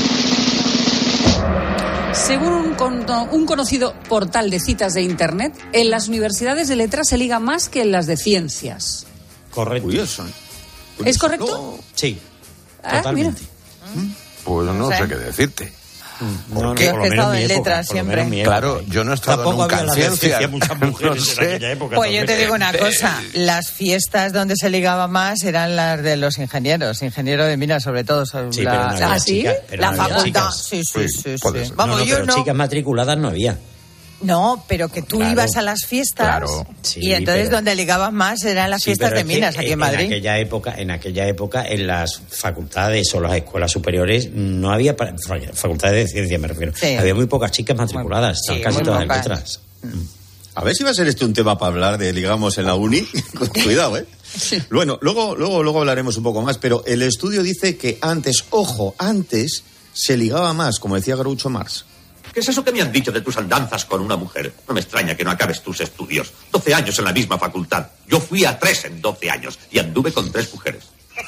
Según un, con- un conocido portal de citas de Internet, en las universidades de letras se liga más que en las de ciencias. Correcto. Curioso. ¿Es correcto? Sí, Ah, totalmente. Pues no No sé. sé qué decirte. No, no, Yo por he lo menos estado mi en época, letras por lo menos siempre. mi época. Claro, yo no he estado Tampoco nunca había en la ciencias. decencia, muchas mujeres No en sé. aquella época. Pues yo te también. digo una cosa, las fiestas donde se ligaba más eran las de los ingenieros, ingeniero de minas sobre todo. Sobre Sí, la, pero no había ¿Ah, sí? chicas, pero La no había facultad, chicas. sí, sí, Sí, sí. puede sí. ser. Vamos, no, no, yo pero no. chicas matriculadas no había. No, pero que tú Claro. ibas a las fiestas Claro. Sí, y entonces pero- donde ligabas más eran las Sí, fiestas pero de es que minas aquí en Madrid. En aquella época, en aquella época, en las facultades o las escuelas superiores no había pa- fa- facultades de ciencia, me refiero. Sí. Había muy pocas chicas matriculadas, Sí, estaban casi muy todas en pocas. letras. A ver si va a ser este un tema para hablar de ligamos en la uni. Cuidado, ¿eh? Bueno, luego, luego, luego hablaremos un poco más, pero el estudio dice que antes, ojo, antes se ligaba más, como decía Groucho Marx. ¿Qué es eso que me han dicho de tus andanzas con una mujer? No me extraña que no acabes tus estudios. doce años en la misma facultad. Yo fui a tres en doce años y anduve con tres mujeres.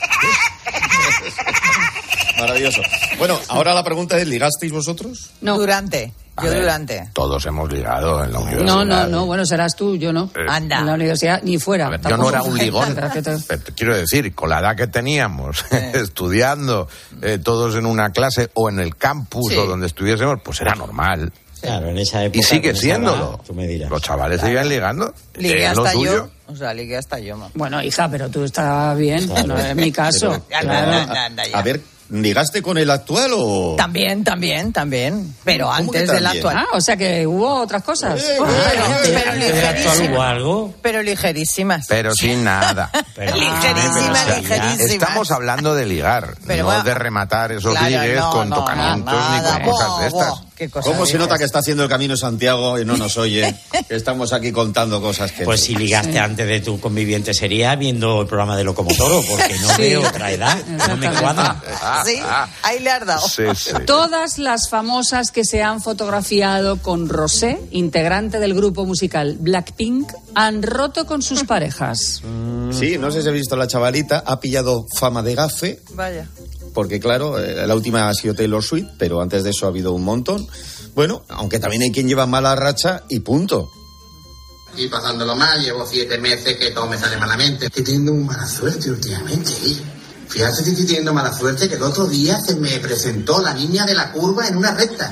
Maravilloso. Bueno, ahora la pregunta es, ¿ligasteis vosotros? No. Durante, A yo ver, durante. Todos hemos ligado en la universidad. No, no, no, bueno, serás tú, yo no. Anda. En la universidad, ni fuera. A ver, yo tampoco. no era un ligón. Pero que te- Pero te quiero decir, con la edad que teníamos, estudiando, eh, todos en una clase o en el campus Sí. o donde estuviésemos, pues era normal. Claro, en esa época. Y sigue con esa siéndolo. edad, tú me dirás. Los chavales siguen ligando. Ligué Es lo hasta suyo. yo. O sea, ligué hasta yo, ma. Bueno, hija, pero tú estás bien, Claro. no es mi caso. Anda, Claro. anda, anda, ya. A ver, ¿ligaste con el actual o...? También, también, también. Pero ¿Cómo antes que del también? actual. Ah, o sea que hubo otras cosas. Eh, Pero, eh, pero ¿Antes del actual hubo ligerísimas. algo? Pero ligerísimas. Pero sin nada. Pero- Ligerísimas, Ah, pero- ligerísimas. Estamos hablando de ligar, Pero no bueno, de rematar esos claro, ligues no, con no, tocamientos no, ni nada. con cosas de Bo, estas. bo, qué cosa ¿Cómo se dices. nota que está haciendo el Camino de Santiago y no nos oye? Que estamos aquí contando cosas que... Pues si ligaste antes de tu conviviente sería viendo el programa de Locomotoro, porque no Sí. veo otra edad, no me cuadra. Sí, ahí le has dado. Sí, sí. Todas las famosas que se han fotografiado con Rosé, integrante del grupo musical Blackpink, han roto con sus parejas. Sí, no sé si has visto la chavalita, ha pillado fama de gafe, Vaya. porque claro, eh, la última ha sido Taylor Swift, pero antes de eso ha habido un montón. Bueno, aunque también hay quien lleva mala racha y punto. Y pasándolo mal, llevo siete meses que todo me sale malamente. Estoy teniendo mala suerte últimamente, ¿eh? Fíjate que estoy teniendo mala suerte que el otro día se me presentó la niña de la curva en una recta.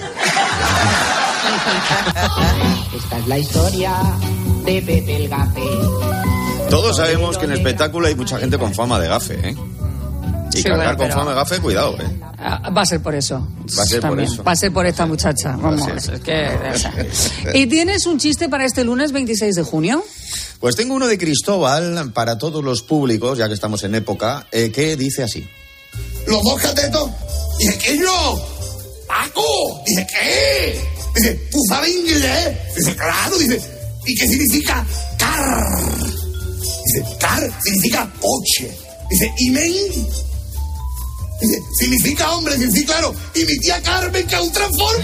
Esta es la historia de Pepe el Gafe. Todos sabemos que en el espectáculo hay mucha gente con fama de gafe, ¿eh? Y Sí, cargar bueno, con pero- fama de gafe, cuidado, ¿eh? Ah, Va a ser por eso. Va a ser por También. eso. Va a ser por esta muchacha. Vamos, Va a ser. es que... o sea. ¿Y tienes un chiste para este lunes veintiséis de junio? Pues tengo uno de Cristóbal para todos los públicos, ya que estamos en época, eh, que dice así. Los dos catetos. Dije, ¿qué yo? Paco. Dije, ¿qué? Dice, ¿tú sabes inglés? Dice, claro. Dice, ¿y qué significa car? Dice, car significa coche. Dice, ¿y men? Dice, significa hombre. Dice, sí, claro. Y mi tía Carmen, que es un transforme.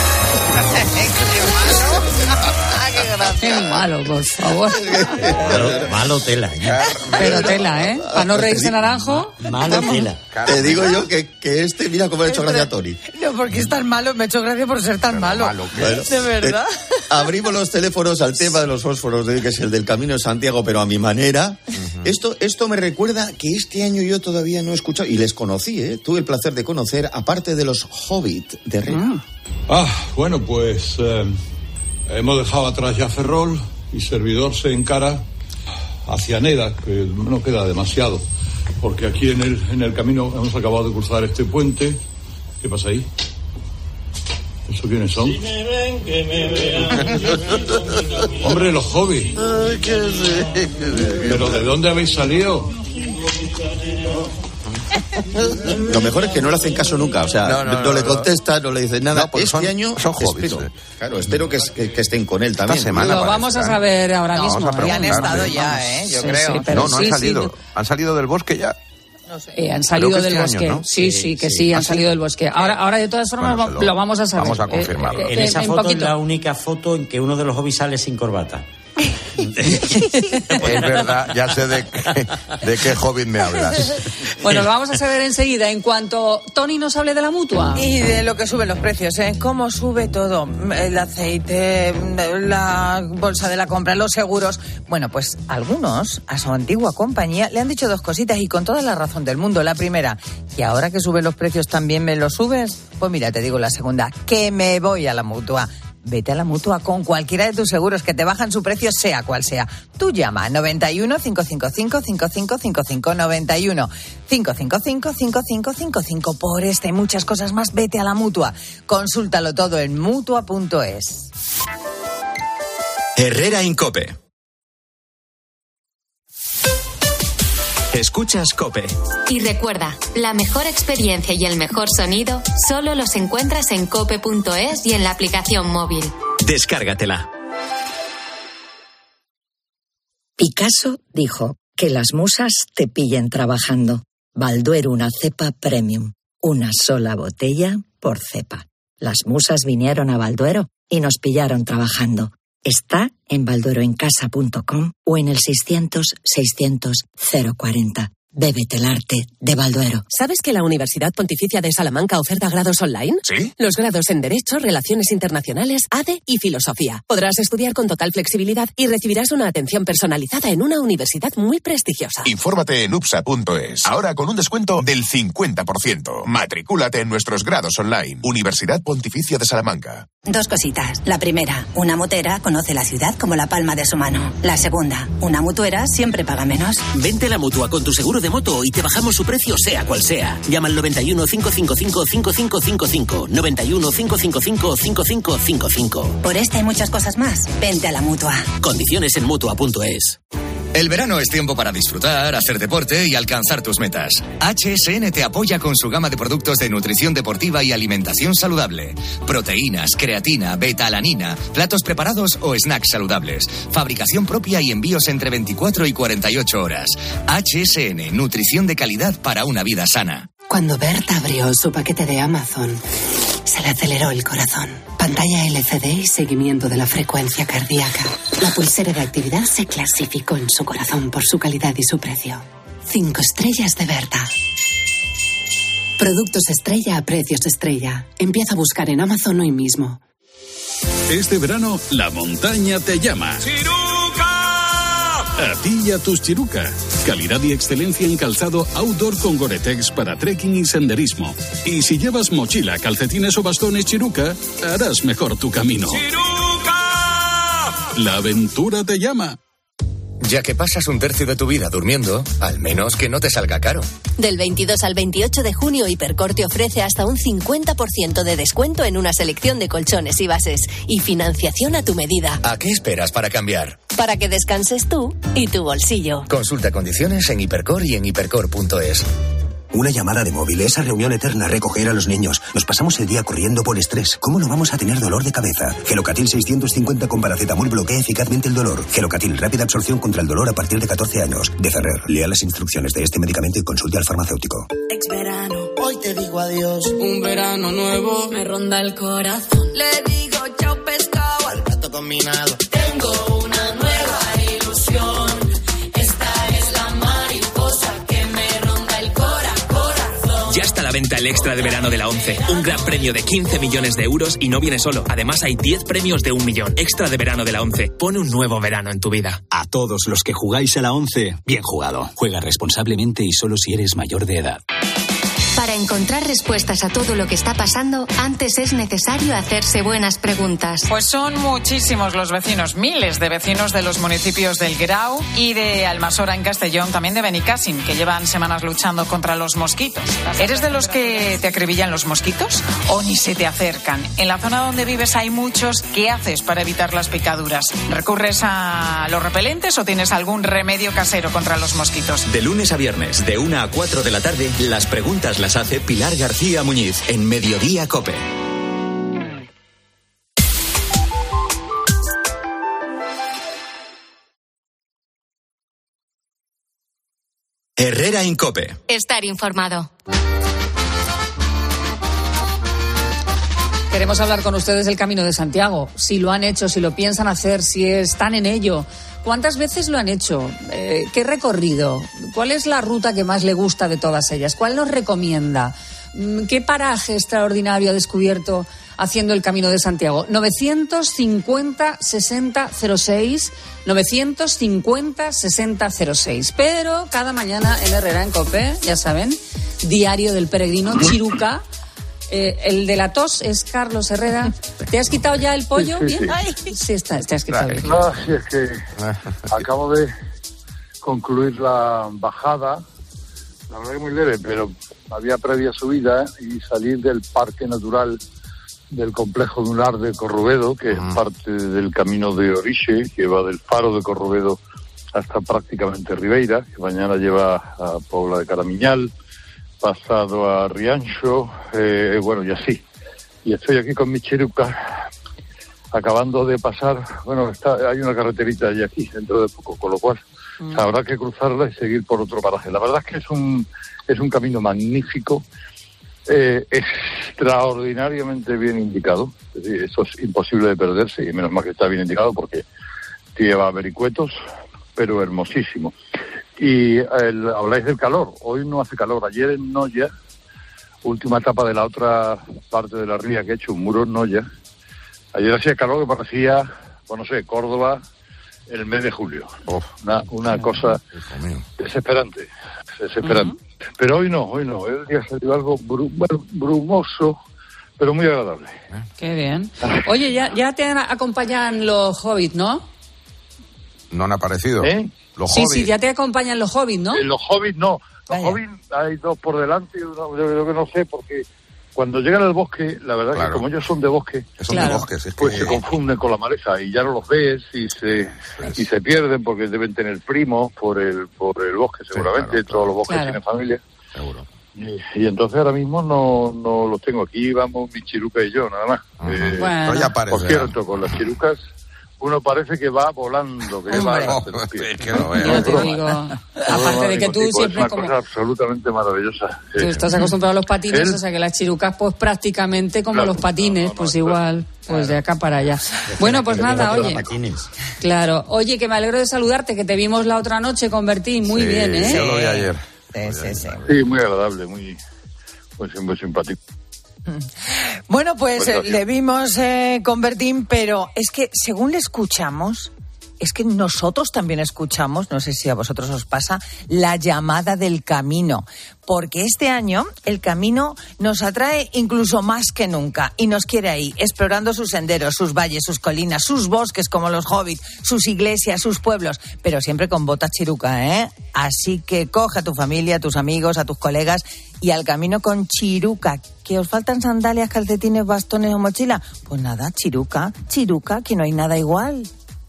Qué malo, por favor. Malo, malo tela, ¿eh? Pero tela, ¿eh? Para no reírse naranjo. Malo tela. Te digo yo que, que este, mira cómo le ha hecho gracia a Tony. No, porque es tan malo, me ha hecho gracia por ser tan malo. Bueno, de verdad. eh, abrimos los teléfonos al tema de los fósforos, de, que es el del Camino de Santiago, pero a mi manera. Esto, esto me recuerda que este año yo todavía no he escuchado, y les conocí, ¿eh? Tuve el placer de conocer, aparte de los Hobbit de Herrera. Ah, bueno, pues eh, hemos dejado atrás ya Ferrol y Servidor se encara hacia Neda, que no queda demasiado, porque aquí en el, en el camino hemos acabado de cruzar este puente. ¿Qué pasa ahí? ¿Eso quiénes son? Hombre, los hobbies. ¿Pero de dónde habéis salido? Lo mejor es que no le hacen caso nunca, o sea, No, no, no, no, le no. contesta, no le dicen nada. No, porque este son- año son hobbits, espero, eh. claro, espero que, que- que estén con él también. semana Lo vamos a saber ahora No, mismo. vamos a ¿eh? Ya han estado preguntarle. ya, ¿eh? Yo Sí, creo. sí, pero no, no sí, han sí, salido. Han salido del bosque ya. Eh, han salido Creo que del este bosque. año, ¿no? Sí, sí, que sí, ¿Ah, han sí? salido del bosque. Ahora, ahora de todas formas, Bueno, va- lo- lo vamos a saber. vamos a Eh, confirmarlo. eh, En esa en foto es poquito. la única foto en que uno de los hobbies sale sin corbata. Es verdad, ya sé de, de qué Hobbit me hablas. Bueno, lo vamos a saber enseguida en cuanto Tony nos hable de la Mutua. Y de lo que suben los precios, ¿eh? Cómo sube todo. El aceite, la bolsa de la compra, los seguros. Bueno, pues algunos a su antigua compañía le han dicho dos cositas y con toda la razón del mundo. La primera, y ahora que suben los precios también me los subes. Pues mira, te digo la segunda, que me voy a la Mutua. Vete a la Mutua con cualquiera de tus seguros que te bajan su precio, sea cual sea. Tú llama noventa y uno, cinco cinco cinco, cinco cinco cinco cinco, noventa y uno, cinco cinco cinco, cinco cinco cinco cinco. Por esta y muchas cosas más, vete a la Mutua. Consúltalo todo en mutua punto es. Herrera Incope. Escuchas COPE. Y recuerda, la mejor experiencia y el mejor sonido solo los encuentras en cope punto es y en la aplicación móvil. Descárgatela. Picasso dijo que las musas te pillen trabajando. Balduero, una cepa premium. Una sola botella por cepa. Las musas vinieron a Balduero y nos pillaron trabajando. Está en baldueroencasa punto com o en el seiscientos, seiscientos, cero cuarenta. Bébete el arte de Balduero. ¿Sabes que la Universidad Pontificia de Salamanca oferta grados online? ¿Sí? Los grados en Derecho, Relaciones Internacionales, A D E y Filosofía. Podrás estudiar con total flexibilidad y recibirás una atención personalizada en una universidad muy prestigiosa. Infórmate en upsa punto es. Ahora con un descuento del cincuenta por ciento. Matricúlate en nuestros grados online. Universidad Pontificia de Salamanca. Dos cositas. La primera, una motera conoce la ciudad como la palma de su mano. La segunda, una mutuera siempre paga menos. Vente a la Mutua con tu seguro de moto y te bajamos su precio sea cual sea. Llama al noventa y uno, cinco cinco cinco, cinco cinco cinco cinco. noventa y uno, cinco cinco cinco, cinco cinco cinco cinco. Por esta y muchas cosas más, vente a la Mutua. Condiciones en mutua punto es. El verano es tiempo para disfrutar, hacer deporte y alcanzar tus metas. H S N te apoya con su gama de productos de nutrición deportiva y alimentación saludable. Proteínas, creatina, beta-alanina, platos preparados o snacks saludables. Fabricación propia y envíos entre veinticuatro y cuarenta y ocho horas. H S N, nutrición de calidad para una vida sana. Cuando Berta abrió su paquete de Amazon, se le aceleró el corazón. Pantalla L C D y seguimiento de la frecuencia cardíaca. La pulsera de actividad se clasificó en su corazón por su calidad y su precio. Cinco estrellas de Berta. Productos estrella a precios estrella. Empieza a buscar en Amazon hoy mismo. Este verano, la montaña te llama. A ti y a tus Chiruca. Calidad y excelencia en calzado outdoor con Gore-Tex para trekking y senderismo. Y si llevas mochila, calcetines o bastones Chiruca, harás mejor tu camino. ¡Chiruca! La aventura te llama. Ya que pasas un tercio de tu vida durmiendo, al menos que no te salga caro. Del veintidós al veintiocho de junio, Hipercor te ofrece hasta un cincuenta por ciento de descuento en una selección de colchones y bases y financiación a tu medida. ¿A qué esperas para cambiar? Para que descanses tú y tu bolsillo. Consulta condiciones en Hipercor y en hipercor punto es. Una llamada de móvil, esa reunión eterna, recoger a los niños. Nos pasamos el día corriendo por estrés. ¿Cómo no vamos a tener dolor de cabeza? Gelocatil seiscientos cincuenta con paracetamol bloquea eficazmente el dolor. Gelocatil, rápida absorción contra el dolor a partir de catorce años. De Ferrer, lea las instrucciones de este medicamento y consulte al farmacéutico. Ex verano, hoy te digo adiós. Un verano nuevo me ronda el corazón. Le digo chao pescado al plato combinado. Tengo una nueva ilusión. Ya está a la venta el extra de verano de la ONCE. Un gran premio de quince millones de euros y no viene solo. Además hay diez premios de un millón. Extra de verano de la ONCE. Pone un nuevo verano en tu vida. A todos los que jugáis a la ONCE, bien jugado. Juega responsablemente y solo si eres mayor de edad. Para encontrar respuestas a todo lo que está pasando, antes es necesario hacerse buenas preguntas. Pues son muchísimos los vecinos, miles de vecinos de los municipios del Grau y de Almasora en Castellón, también de Benicàssim, que llevan semanas luchando contra los mosquitos. ¿Eres de los que te acribillan los mosquitos o ni se te acercan? En la zona donde vives hay muchos. ¿Qué haces para evitar las picaduras? ¿Recurres a los repelentes o tienes algún remedio casero contra los mosquitos? De lunes a viernes, de una a cuatro de la tarde, las preguntas las hace Pilar García Muñiz en Mediodía COPE. Herrera Incope. Estar informado. Queremos hablar con ustedes del Camino de Santiago. Si lo han hecho, si lo piensan hacer, si están en ello. ¿Cuántas veces lo han hecho? Eh, ¿Qué recorrido? ¿Cuál es la ruta que más le gusta de todas ellas? ¿Cuál nos recomienda? ¿Qué paraje extraordinario ha descubierto haciendo el Camino de Santiago? novecientos cincuenta sesenta cero seis, novecientos cincuenta sesenta cero seis. Pero cada mañana en Herrera en COPE, ya saben, Diario del Peregrino, Chiruca. Eh, el de la tos es Carlos Herrera. ¿Te has quitado ya el pollo? Sí, sí, ¿Bien? sí. Ay, sí, está, te has quitado bien. No, sí, es que acabo de concluir la bajada. La verdad que muy leve, pero había previa subida y salir del Parque Natural del Complejo Dunar de Corrubedo, que es parte del camino de Orixe, que va del Faro de Corrubedo hasta prácticamente Ribeira, que mañana lleva a Pobla de Caramiñal, pasado a Rianxo, eh, bueno, y así. Y estoy aquí con mi Chiruca, acabando de pasar, bueno, está, hay una carreterita allí aquí, dentro de poco, con lo cual mm. habrá que cruzarla y seguir por otro paraje. La verdad es que es un, es un camino magnífico, eh, extraordinariamente bien indicado. Es decir, eso es imposible de perderse, y menos mal que está bien indicado porque lleva vericuetos, pero hermosísimo. Y el, habláis del calor. Hoy no hace calor. Ayer en Noya, última etapa de la otra parte de la ría que he hecho, un muro en Noya, ayer hacía calor que parecía, bueno, no sé, Córdoba el mes de julio. Oh. Una, una cosa desesperante, desesperante. Uh-huh. Pero hoy no, hoy no. Hoy el día salió algo bru, bueno, brumoso, pero muy agradable. Qué bien. Oye, ya, ya te acompañan los hobbits, ¿no? No han aparecido. ¿Eh? Los sí, hobbits. sí, ya te acompañan los hobbits, ¿no? Eh, los hobbits no. Los Vaya. hobbits hay dos por delante, uno, yo creo que no sé, porque cuando llegan al bosque, la verdad claro. que como ellos son de bosque, son claro. de bosques, es pues que... se confunden con la maleza y ya no los ves y se pues... y se pierden porque deben tener primos por el por el bosque seguramente, sí, claro, todos los bosques claro. tienen familia. Seguro. Y, y entonces ahora mismo no, no los tengo aquí, vamos mi Chiruca y yo, nada más. Uh-huh. Eh, bueno. ya parece, por cierto, con las Chirucas uno parece que va volando, que va oh, es que no veo. Yo te digo, aparte de que tú siempre es una como... cosa absolutamente maravillosa. Tú estás acostumbrado a los patines, ¿El? o sea que las chirucas pues prácticamente como claro, los patines, no, no, pues no, igual, claro. pues de acá para allá. Bueno, pues nada, oye. Claro, oye, que me alegro de saludarte, que te vimos la otra noche con Bertín, muy sí, bien, ¿eh? Yo lo vi ayer. Sí, sí, sí. Sí, muy agradable, muy, muy, muy simpático. Bueno, pues eh, le vimos eh, con Bertín, pero es que según le escuchamos, es que nosotros también escuchamos, no sé si a vosotros os pasa, la llamada del camino. Porque este año el camino nos atrae incluso más que nunca y nos quiere ahí, explorando sus senderos, sus valles, sus colinas, sus bosques como los hobbits, sus iglesias, sus pueblos, pero siempre con botas Chiruca, ¿eh? Así que coge a tu familia, a tus amigos, a tus colegas y al camino con Chiruca. ¿Que os faltan sandalias, calcetines, bastones o mochila? Pues nada, Chiruca, Chiruca, que no hay nada igual.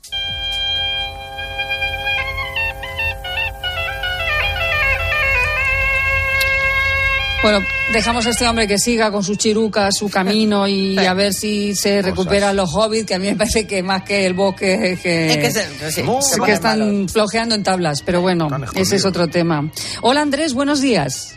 Bueno, dejamos a este hombre que siga con su chiruca, su camino y a ver si se recuperan los hobbits, que a mí me parece que más que el bosque que, es que, se, sí, no, se que están malos. flojeando en tablas, pero bueno, ese es otro tema. Hola Andrés, buenos días.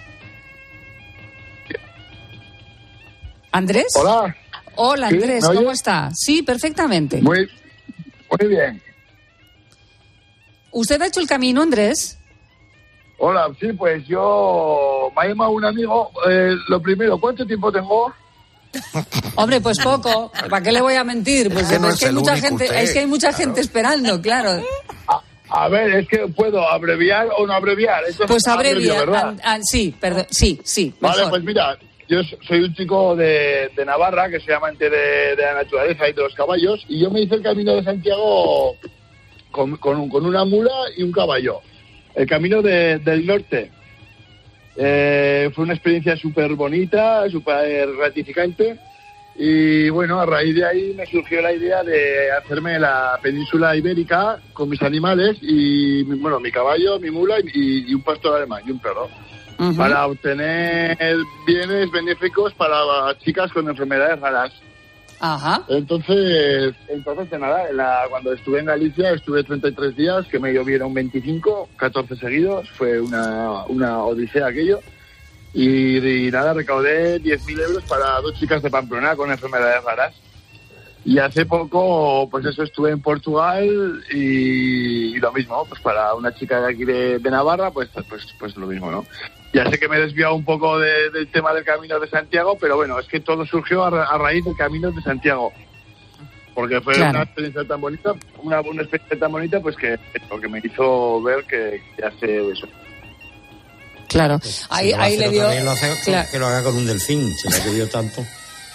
¿Andrés? Hola. Hola Andrés, ¿Sí? ¿cómo está? Sí, perfectamente. Muy, muy bien. ¿Usted ha hecho el camino, Andrés? Hola, sí, pues yo me ha llamado un amigo. Eh, lo primero, ¿cuánto tiempo tengo? Hombre, pues poco. ¿Para qué le voy a mentir? Pues es que, no es es que hay mucha gente, usted. es que hay mucha claro. gente esperando, claro. A, a ver, es que puedo abreviar o no abreviar. Entonces, pues abrevia, abrevio, ¿verdad? An, an, sí, perdón, sí, sí. Vale, mejor. Pues mira, yo soy un chico de, de Navarra que se llama amante de, de la naturaleza y de los caballos, y yo me hice el Camino de Santiago con, con, con una mula y un caballo. El Camino de, del Norte. Eh, fue una experiencia súper bonita, súper gratificante. Y bueno, a raíz de ahí me surgió la idea de hacerme la península ibérica con mis animales y, bueno, mi caballo, mi mula y, y un pastor alemán y un perro. Uh-huh. Para obtener bienes benéficos para las chicas con enfermedades raras. Ajá. Entonces, entonces nada, la, cuando estuve en Galicia estuve treinta y tres días, que me llovieron veinticinco, catorce seguidos, fue una, una odisea aquello. Y, y nada, recaudé diez mil euros para dos chicas de Pamplona con enfermedades raras. Y hace poco, pues eso, estuve en Portugal y, y lo mismo, pues para una chica de aquí de, de Navarra, pues, pues pues lo mismo, ¿no? Ya sé que me he desviado un poco de, del tema del Camino de Santiago, pero bueno, es que todo surgió a, a raíz del Camino de Santiago. Porque fue claro. una experiencia tan bonita, una, una experiencia tan bonita, pues que lo que me hizo ver que, que hace eso. Claro, pues, ahí, si ahí le dio... Lo hace, claro. Que lo haga con un delfín, se le ha querido tanto.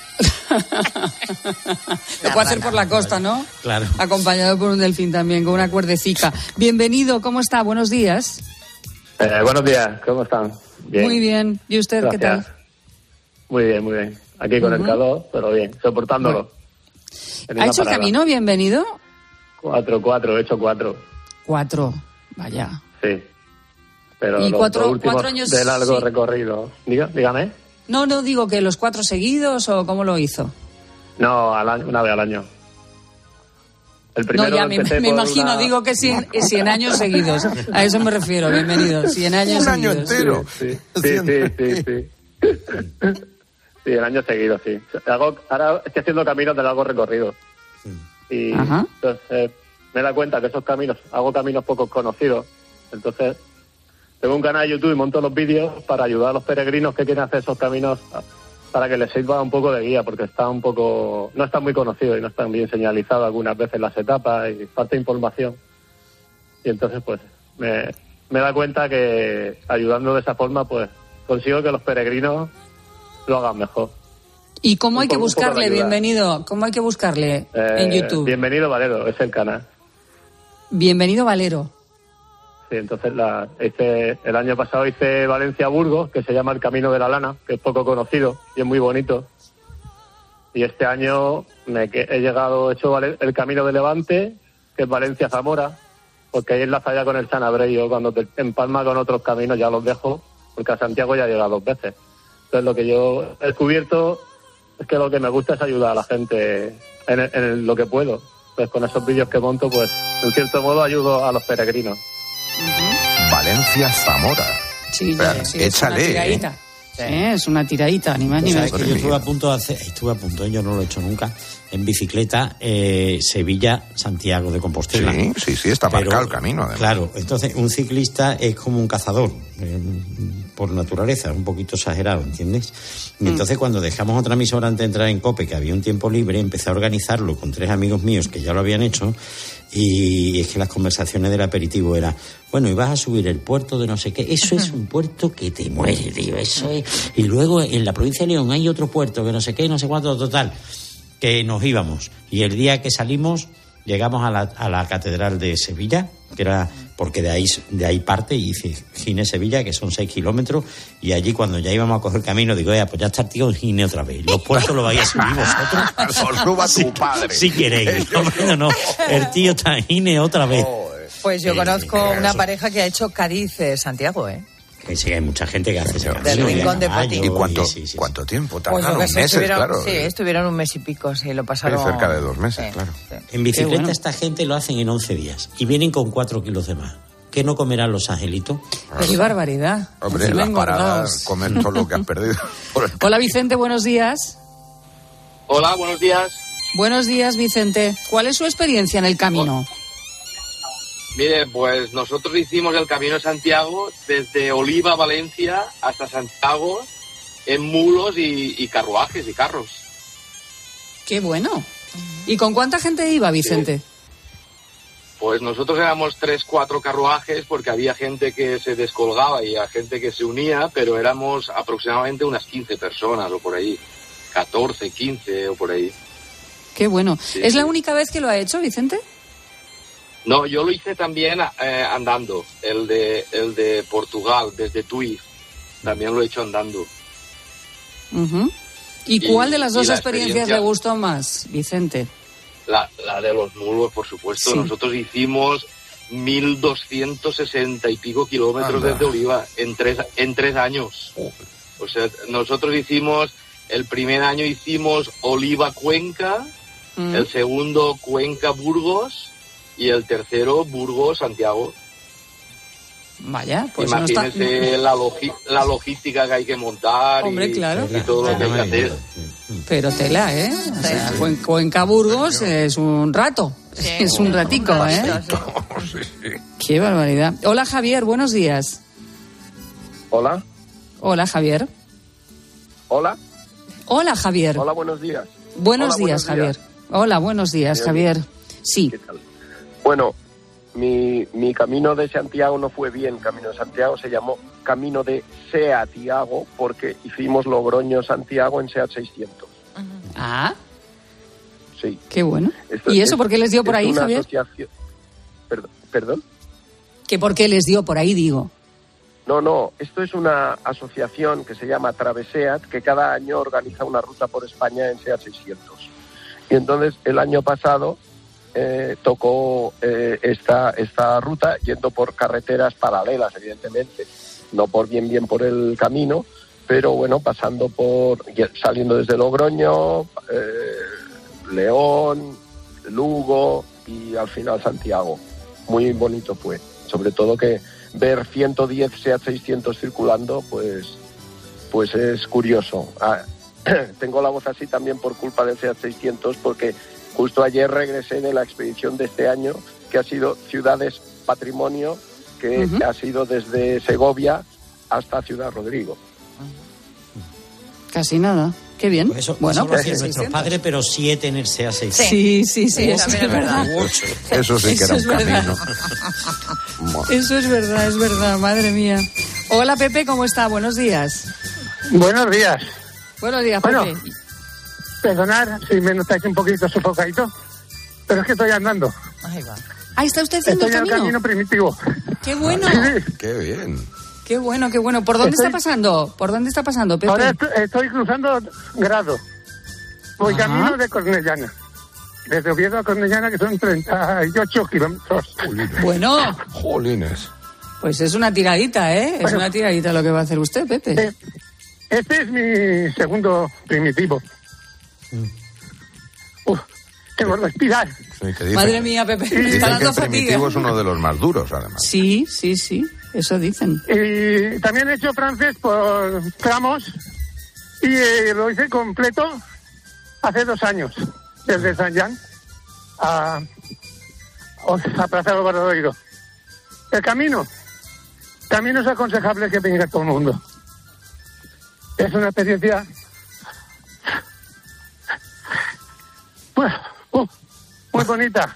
Lo puede hacer por la costa, ¿no? Claro. Acompañado por un delfín también, con una cuerdecica. Bienvenido, ¿cómo está? Buenos días. Eh, buenos días, ¿cómo están? Bien. Muy bien. ¿Y usted Gracias. qué tal? Muy bien, muy bien. Aquí con uh-huh. el calor, pero bien, soportándolo. Bueno. ¿Ha hecho parada. el camino? Bienvenido. Cuatro, cuatro, he hecho cuatro. Cuatro, vaya. Sí. Pero ¿Y los, cuatro, los últimos cuatro años? De largo sí. recorrido. Diga, dígame. No, no digo que los cuatro seguidos o cómo lo hizo. No, al año, una vez al año. El primero no, ya me, me imagino, una... digo que cien, cien años seguidos. A eso me refiero, bienvenido. Cien años Un seguidos. año entero. Sí, sí, sí, sí, sí, sí. Sí, el año seguido, sí. Hago, ahora estoy haciendo caminos de largo recorrido. Y Ajá. entonces me da cuenta que esos caminos, hago caminos poco conocidos. Entonces tengo un canal de YouTube y monto los vídeos para ayudar a los peregrinos que quieren hacer esos caminos para que les sirva un poco de guía, porque está un poco, no están muy conocidos y no están bien señalizados algunas veces las etapas y falta información. Y entonces pues me, me da cuenta que ayudando de esa forma pues consigo que los peregrinos lo hagan mejor. ¿Y cómo hay un que po- buscarle, bienvenido? ¿Cómo hay que buscarle eh, en YouTube? Bienvenido Valero, es el canal. Bienvenido Valero. Sí, entonces la, hice, el año pasado hice Valencia-Burgos, que se llama el Camino de la Lana, que es poco conocido y es muy bonito. Y este año me he llegado, he hecho el Camino de Levante, que es Valencia-Zamora, porque ahí enlaza ya con el Sanabreyo. Cuando te empalma con otros caminos ya los dejo, porque a Santiago ya he llegado dos veces. Entonces lo que yo he descubierto es que lo que me gusta es ayudar a la gente en, en lo que puedo. Pues con esos vídeos que monto, pues en cierto modo ayudo a los peregrinos. Uh-huh. Valencia-Zamora. Sí, ya, sí, échale. Es una tiradita. Sí, es una tiradita, ni más ni menos. Yo estuve a punto de hacer, estuve a punto, yo no lo he hecho nunca, en bicicleta, eh, Sevilla-Santiago de Compostela. Sí, sí, sí, está marcado Pero, el camino, además. Claro, entonces un ciclista es como un cazador, eh, por naturaleza, un poquito exagerado, ¿entiendes? Y entonces mm. cuando dejamos otra emisora antes de entrar en COPE, que había un tiempo libre, empecé a organizarlo con tres amigos míos que ya lo habían hecho. Y es que las conversaciones del aperitivo era, bueno, y vas a subir el puerto de no sé qué, eso es un puerto que te muere, tío, eso es. Y luego en la provincia de León hay otro puerto que no sé qué, no sé cuánto, total, que nos íbamos. Y el día que salimos, llegamos a la, a la Catedral de Sevilla, que era, porque de ahí, de ahí parte, y hice Gine-Sevilla, que son seis kilómetros, y allí cuando ya íbamos a coger camino, digo, ya, pues ya está el tío en Gine otra vez. Los puertos los vais a subir vosotros. Los suba tu si, padre. Si queréis. No, no, no, el tío está en Gine otra vez. Pues yo conozco una pareja que ha hecho Cádiz-Santiago, ¿eh? Que sí, hay mucha gente que hace ese camino. Del Rincón de Potí. ¿Y cuánto, sí, sí, cuánto tiempo? Tardaron pues meses, claro. Sí, estuvieron un mes y pico, sí, lo pasaron. Sí, cerca de dos meses, sí, claro. Sí. En bicicleta bueno. Esta gente lo hacen en once días y vienen con cuatro kilos de más. ¿Qué no comerán los angelitos? ¡Qué barbaridad! Hombre, en las paradas comen todo lo que han perdido. Hola, Vicente, buenos días. Hola, buenos días. Buenos días, Vicente. ¿Cuál es su experiencia en el camino? Mire, pues nosotros hicimos el Camino de Santiago desde Oliva, Valencia, hasta Santiago, en mulos y, y carruajes y carros. ¡Qué bueno! ¿Y con cuánta gente iba, Vicente? Sí. Pues nosotros éramos tres, cuatro carruajes, porque había gente que se descolgaba y había gente que se unía, pero éramos aproximadamente unas quince personas o por ahí, catorce, quince o por ahí. ¡Qué bueno! Sí, ¿Es sí. la única vez que lo ha hecho, Vicente? No, yo lo hice también eh, andando, el de el de Portugal, desde Tui, también lo he hecho andando. Uh-huh. ¿Y, ¿Y cuál de las dos la experiencias experiencia... le gustó más, Vicente? La, la de los mulos, por supuesto. Sí. Nosotros hicimos mil doscientos sesenta y pico kilómetros Anda. desde Oliva en tres, en tres años. Oh. O sea, nosotros hicimos, el primer año hicimos Oliva-Cuenca, mm. el segundo Cuenca-Burgos, y el tercero, Burgos-Santiago. Vaya, pues imagínese no está... la, logi- la logística que hay que montar. Hombre, y, claro. y todo lo que hay que hacer. Pero tela, ¿eh? O sea, Cuen- Cuenca Burgos es un rato. Sí, es un ratico, un ¿eh? ratito, Qué barbaridad. Hola, Javier, buenos días. Hola. Hola, Javier. Hola. Hola, Javier. Hola, buenos días. Buenos Hola, días, buenos Javier. días. Hola, buenos días, Bien. Javier. Sí. ¿Qué tal? Bueno, mi, mi camino de Santiago no fue bien Camino de Santiago, se llamó Camino de Seatiago porque hicimos Logroño-Santiago en SEAT seiscientos. Ah, Sí. qué bueno. Esto ¿Y eso es- por qué les dio por es ahí, una Javier? asociación- Perdón, ¿Perdón? ¿Que por qué les dio por ahí, digo? No, no, esto es una asociación que se llama Traveseat, que cada año organiza una ruta por España en SEAT seiscientos. Y entonces el año pasado eh, tocó eh, esta, esta ruta yendo por carreteras paralelas, evidentemente, no por bien bien por el camino, pero bueno, pasando por, saliendo desde Logroño, eh, León, Lugo y al final Santiago. Muy bonito fue, sobre todo que ver ciento diez SEAT seiscientos circulando, pues, pues es curioso. Ah, tengo la voz así también por culpa del SEAT seiscientos, porque justo ayer regresé de la expedición de este año, que ha sido Ciudades Patrimonio, que Ujú. ha sido desde Segovia hasta Ciudad Rodrigo. Casi nada. Qué bien. Pues eso, bueno, eso lo pues hacían sí, nuestros sí. padres, pero siete en el SEA seiscientos. Sí, sí, sí, Sí, eso también es es verdad. verdad. Eso sí que Eso era un es verdad. camino. Eso es verdad, es verdad, madre mía. Hola, Pepe, ¿cómo está? Buenos días. Buenos días. Buenos días, Bueno, Pepe. Perdonad si me notáis un poquito sofocadito, pero es que estoy andando. Ahí va. Ahí está usted haciendo Estoy en el el camino. camino primitivo. Qué bueno. Sí, Qué bien. Qué bueno, qué bueno. ¿Por dónde Estoy- está pasando? ¿Por dónde está pasando, Pepe? ahora estoy, estoy cruzando Grado. Voy Ajá. camino de Cornellana. Desde Oviedo a Cornellana, que son treinta y ocho kilómetros. Bueno, Jolines. pues es una tiradita, ¿eh? Es Bueno. una tiradita lo que va a hacer usted, Pepe. Eh, Este es mi segundo primitivo. Uf, tengo que respirar. Sí, que dicen, Madre mía, Pepe, me dicen está que dando el primitivo fatiga. es uno de los más duros, además. Sí, sí, sí, eso dicen. Y también he hecho francés por tramos y eh, lo hice completo hace dos años, desde San Jan a, a Plaza del Obradoiro. El camino, camino es aconsejable que venga todo el mundo. Es una experiencia bueno, uh, muy bonita.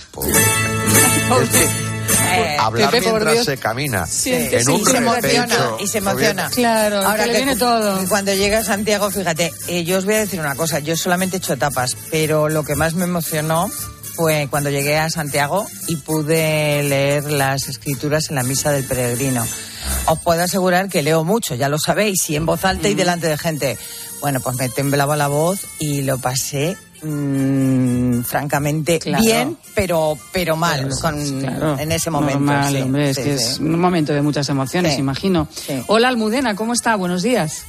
Eh, Hablar Pepe, por mientras Dios. se camina. Sí, en sí, un se emociona respeto. y se emociona. Claro, Ahora que le que viene cu- todo. Cuando llega a Santiago, fíjate, eh, yo os voy a decir una cosa, yo solamente he hecho etapas, pero lo que más me emocionó fue cuando llegué a Santiago y pude leer las escrituras en la misa del peregrino. Os puedo asegurar que leo mucho, ya lo sabéis, y en voz alta y delante de gente. Bueno, pues me temblaba la voz y lo pasé mmm, francamente Claro. bien, pero pero mal Claro, con, claro. en ese momento. Normal, sí, hombre, es sí, que sí. es un momento de muchas emociones, Sí. imagino. Sí. Hola, Almudena, ¿cómo está? Buenos días.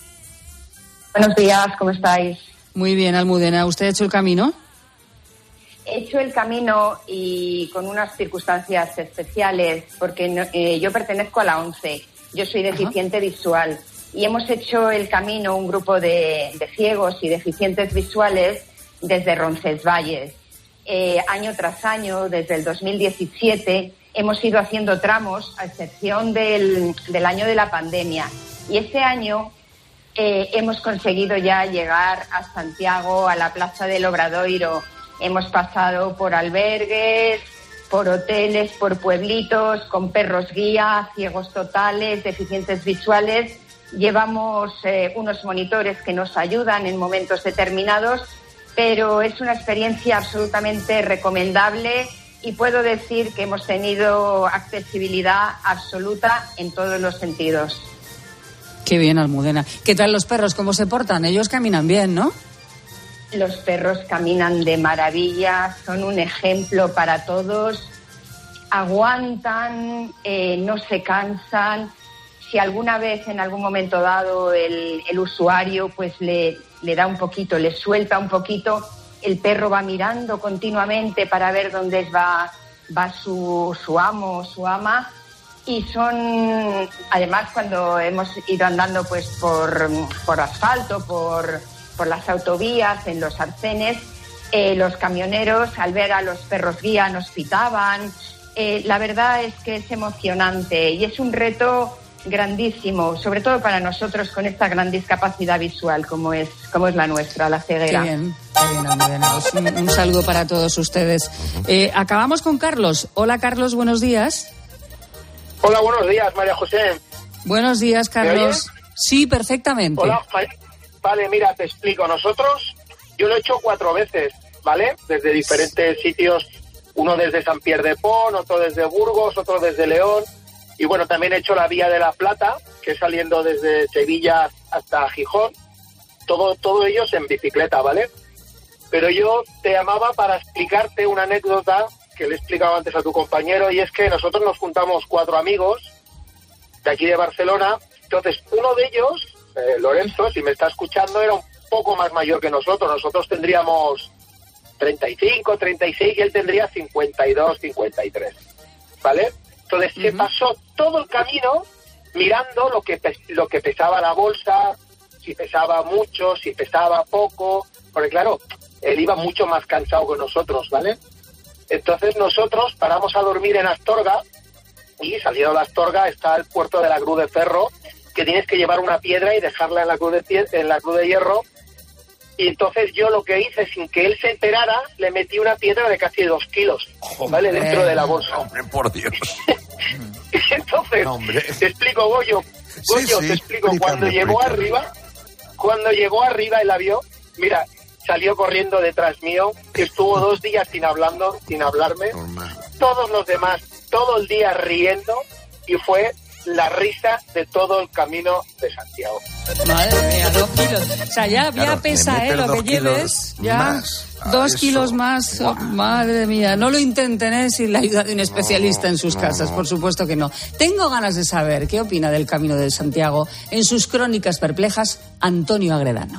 Buenos días, ¿cómo estáis? Muy bien, Almudena. ¿Usted ha hecho el camino? He hecho el camino y con unas circunstancias especiales, porque no- eh, yo pertenezco a la ONCE, yo soy deficiente visual y hemos hecho el camino un grupo de, de ciegos y deficientes visuales desde Roncesvalles. Eh, año tras año, desde el dos mil diecisiete, hemos ido haciendo tramos, a excepción del, del año de la pandemia. Y este año eh, hemos conseguido ya llegar a Santiago, a la Plaza del Obradoiro. Hemos pasado por albergues, por hoteles, por pueblitos, con perros guía, ciegos totales, deficientes visuales. Llevamos eh, unos monitores que nos ayudan en momentos determinados, pero es una experiencia absolutamente recomendable y puedo decir que hemos tenido accesibilidad absoluta en todos los sentidos. Qué bien, Almudena. ¿Qué tal los perros? ¿Cómo se portan? Ellos caminan bien, ¿no? Los perros caminan de maravilla, son un ejemplo para todos, aguantan, eh, no se cansan. Si alguna vez, en algún momento dado, el, el usuario pues le, le da un poquito, le suelta un poquito, el perro va mirando continuamente para ver dónde va, va su, su amo o su ama y son, además, cuando hemos ido andando pues por, por asfalto, por, por las autovías, en los arcenes, eh, los camioneros al ver a los perros guía nos pitaban. Eh, la verdad es que es emocionante y es un reto grandísimo, sobre todo para nosotros con esta gran discapacidad visual como es, como es la nuestra, la ceguera. Qué bien, qué bien, Almudena. Pues un, un saludo para todos ustedes. Eh, acabamos con Carlos. Hola, Carlos, buenos días. Hola, buenos días, María José. Buenos días, Carlos. Sí, perfectamente. Hola, vale, mira, te explico. Nosotros, yo lo he hecho cuatro veces, ¿vale? Desde diferentes sitios, uno desde San Pierre de Pont, otro desde Burgos, otro desde León. Y bueno, también he hecho la Vía de la Plata, que es saliendo desde Sevilla hasta Gijón. Todo, todo ellos en bicicleta, ¿vale? Pero yo te llamaba para explicarte una anécdota que le he explicado antes a tu compañero, y es que nosotros nos juntamos cuatro amigos de aquí de Barcelona. Entonces, uno de ellos, eh, Lorenzo, si me está escuchando, era un poco más mayor que nosotros. Nosotros tendríamos treinta y cinco, treinta y seis y él tendría cincuenta y dos, cincuenta y tres, ¿vale? Entonces uh-huh. se pasó todo el camino mirando lo que lo que pesaba la bolsa, si pesaba mucho, si pesaba poco, porque claro, él iba mucho más cansado que nosotros, ¿vale? Entonces nosotros paramos a dormir en Astorga, y saliendo de Astorga está el puerto de la Cruz de Ferro, que tienes que llevar una piedra y dejarla en la cruz de, pie, en la cruz de hierro. Y entonces yo lo que hice, sin que él se enterara, le metí una piedra de casi dos kilos, ¿vale? Hombre, dentro de la bolsa. Hombre, por Dios. Entonces, hombre. te explico, Goyo, Goyo, sí, sí, te explico, explícame, cuando llegó explícame. arriba, cuando llegó arriba el avión, mira, salió corriendo detrás mío, estuvo dos días sin hablando, sin hablarme, normal. Todos los demás, todo el día riendo, y fue la risa de todo el camino de Santiago. Madre mía, dos kilos. O sea, ya, claro, ya pesa, ¿eh? Lo que lleves. Ya, más dos eso. kilos más. Oh, madre mía, no lo intenten, ¿eh? Sin la ayuda de un especialista no, en sus no, casas, no. Por supuesto que no. Tengo ganas de saber qué opina del Camino de Santiago en sus crónicas perplejas, Antonio Agredano.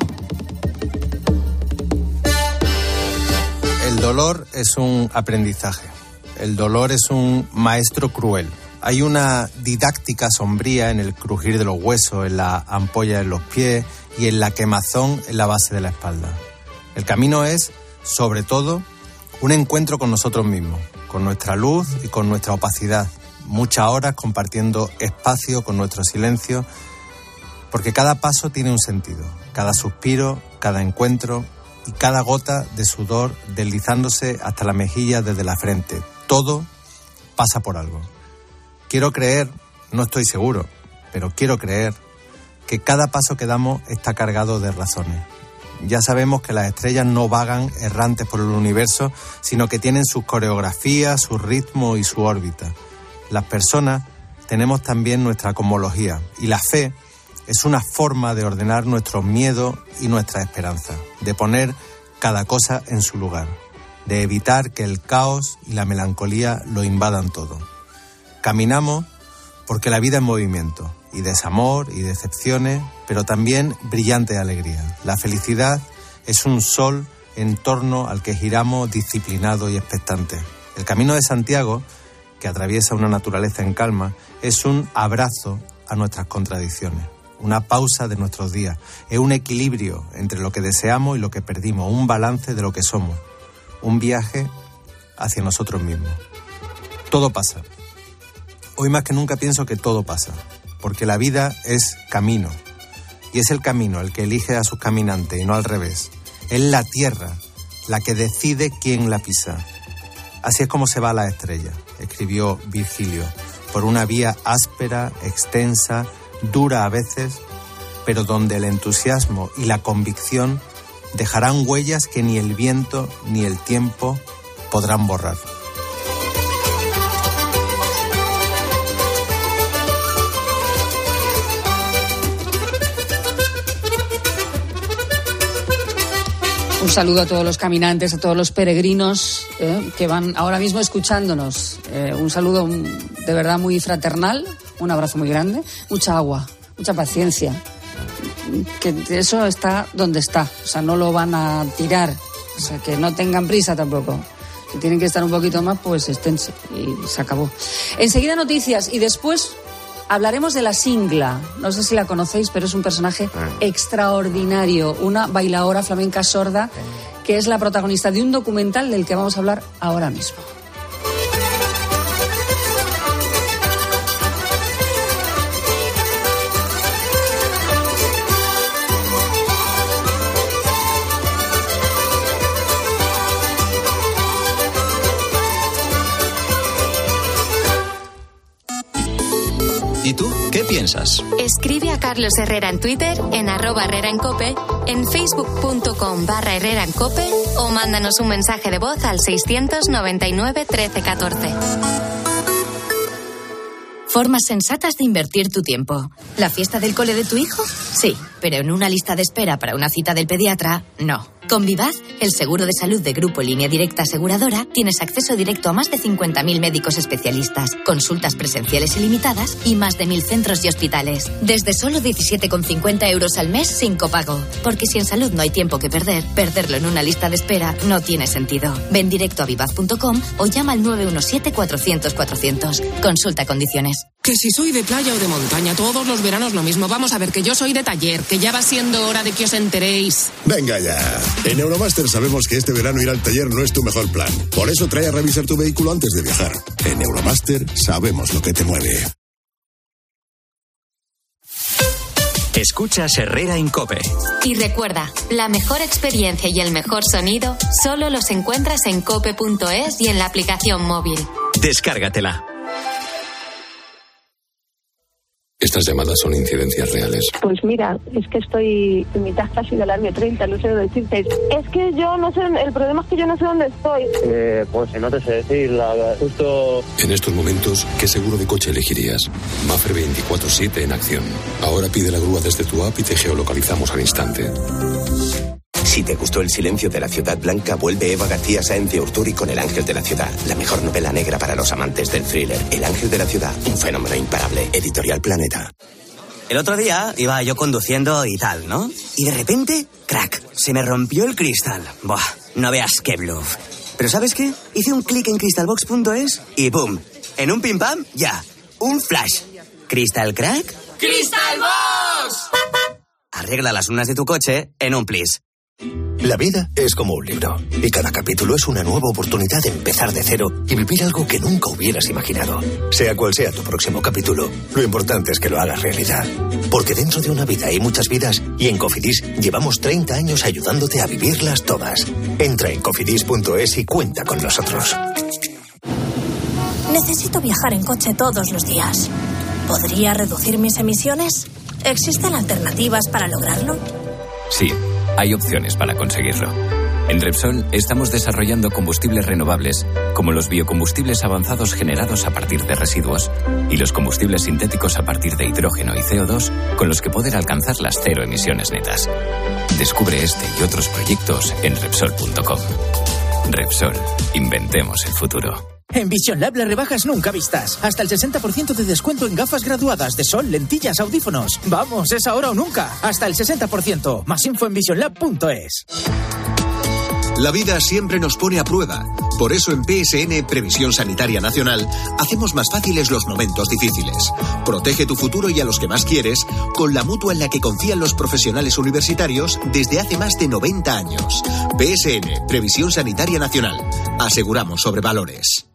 El dolor es un aprendizaje. El dolor es un maestro cruel. Hay una didáctica sombría en el crujir de los huesos, en la ampolla en los pies y en la quemazón en la base de la espalda. El camino es, sobre todo, un encuentro con nosotros mismos, con nuestra luz y con nuestra opacidad. Muchas horas compartiendo espacio con nuestro silencio, porque cada paso tiene un sentido. Cada suspiro, cada encuentro y cada gota de sudor deslizándose hasta la mejilla desde la frente. Todo pasa por algo. Quiero creer, no estoy seguro, pero quiero creer que cada paso que damos está cargado de razones. Ya sabemos que las estrellas no vagan errantes por el universo, sino que tienen sus coreografías, su ritmo y su órbita. Las personas tenemos también nuestra cosmología, y la fe es una forma de ordenar nuestros miedos y nuestra esperanza, de poner cada cosa en su lugar, de evitar que el caos y la melancolía lo invadan todo. Caminamos porque la vida es movimiento, y desamor y decepciones, pero también brillante alegría. La felicidad es un sol en torno al que giramos disciplinado y expectante. El Camino de Santiago, que atraviesa una naturaleza en calma, es un abrazo a nuestras contradicciones, una pausa de nuestros días, es un equilibrio entre lo que deseamos y lo que perdimos, un balance de lo que somos, un viaje hacia nosotros mismos. Todo pasa. Hoy más que nunca pienso que todo pasa, porque la vida es camino, y es el camino el que elige a sus caminantes y no al revés. Es la tierra la que decide quién la pisa. Así es como se va la estrella, escribió Virgilio, por una vía áspera, extensa, dura a veces, pero donde el entusiasmo y la convicción dejarán huellas que ni el viento ni el tiempo podrán borrar. Un saludo a todos los caminantes, a todos los peregrinos eh, que van ahora mismo escuchándonos. Eh, un saludo de verdad muy fraternal, un abrazo muy grande, mucha agua, mucha paciencia. Que eso está donde está, o sea, no lo van a tirar, o sea, que no tengan prisa tampoco. que tienen que estar un poquito más, pues esténse. Y se acabó. Enseguida noticias y después hablaremos de la Singla. No sé si la conocéis, pero es un personaje extraordinario. Una bailadora flamenca sorda que es la protagonista de un documental del que vamos a hablar ahora mismo. ¿Y tú qué piensas? Escribe a Carlos Herrera en Twitter, en arroba Herrera en Cope, en facebook.com barra Herrera en Cope o mándanos un mensaje de voz al seiscientos noventa y nueve trece catorce. Formas sensatas de invertir tu tiempo. ¿La fiesta del cole de tu hijo? Sí, pero en una lista de espera para una cita del pediatra, no. Con Vivaz, el seguro de salud de Grupo Línea Directa Aseguradora, tienes acceso directo a más de cincuenta mil médicos especialistas, consultas presenciales ilimitadas y más de mil centros y hospitales. Desde solo diecisiete con cincuenta euros al mes sin copago. Porque si en salud no hay tiempo que perder, perderlo en una lista de espera no tiene sentido. Ven directo a vivaz punto com o llama al nueve uno siete cuatrocientos cuatrocientos. Consulta condiciones. Que si soy de playa o de montaña, todos los veranos lo mismo. Vamos a ver, que yo soy de taller, que ya va siendo hora de que os enteréis. Venga ya. En Euromaster sabemos que este verano ir al taller no es tu mejor plan. Por eso trae a revisar tu vehículo antes de viajar. En Euromaster sabemos lo que te mueve. Escuchas Herrera en Cope. Y recuerda, la mejor experiencia y el mejor sonido solo los encuentras en cope punto es y en la aplicación móvil. Descárgatela. Estas llamadas son incidencias reales. Pues mira, es que estoy en mitad casi del año treinta, no sé dónde decirte. Es que yo no sé, el problema es que yo no sé dónde estoy. Eh, pues no te sé decir, la, justo... En estos momentos, ¿qué seguro de coche elegirías? Mafre veinticuatro siete en acción. Ahora pide la grúa desde tu app y te geolocalizamos al instante. Si te gustó El silencio de la ciudad blanca, vuelve Eva García Sáenz de Urturi con El ángel de la ciudad, la mejor novela negra para los amantes del thriller. El ángel de la ciudad, un fenómeno imparable. Editorial Planeta. El otro día iba yo conduciendo y tal, ¿no? Y de repente, crack, se me rompió el cristal. Buah, no veas qué bluff. Pero ¿sabes qué? Hice un clic en crystalbox punto es y ¡pum! En un pim pam, ya. Un flash. ¿Crystal crack? ¡Crystalbox! Arregla las lunas de tu coche en un plis. La vida es como un libro, y cada capítulo es una nueva oportunidad de empezar de cero y vivir algo que nunca hubieras imaginado. Sea cual sea tu próximo capítulo, lo importante es que lo hagas realidad. Porque dentro de una vida hay muchas vidas, y en Cofidis llevamos treinta años ayudándote a vivirlas todas. Entra en cofidis punto es y cuenta con nosotros. Necesito viajar en coche todos los días. ¿Podría reducir mis emisiones? ¿Existen alternativas para lograrlo? Sí. Hay opciones para conseguirlo. En Repsol estamos desarrollando combustibles renovables, como los biocombustibles avanzados generados a partir de residuos y los combustibles sintéticos a partir de hidrógeno y C O dos, con los que poder alcanzar las cero emisiones netas. Descubre este y otros proyectos en Repsol punto com. Repsol, inventemos el futuro. En Vision Lab las rebajas nunca vistas. Hasta el sesenta por ciento de descuento en gafas graduadas de sol, lentillas, audífonos. Vamos, es ahora o nunca. Hasta el sesenta por ciento. Más info en vision lab punto es. La vida siempre nos pone a prueba. Por eso en P S N Previsión Sanitaria Nacional hacemos más fáciles los momentos difíciles. Protege tu futuro y a los que más quieres con la mutua en la que confían los profesionales universitarios desde hace más de noventa años. P S N Previsión Sanitaria Nacional. Aseguramos sobre valores.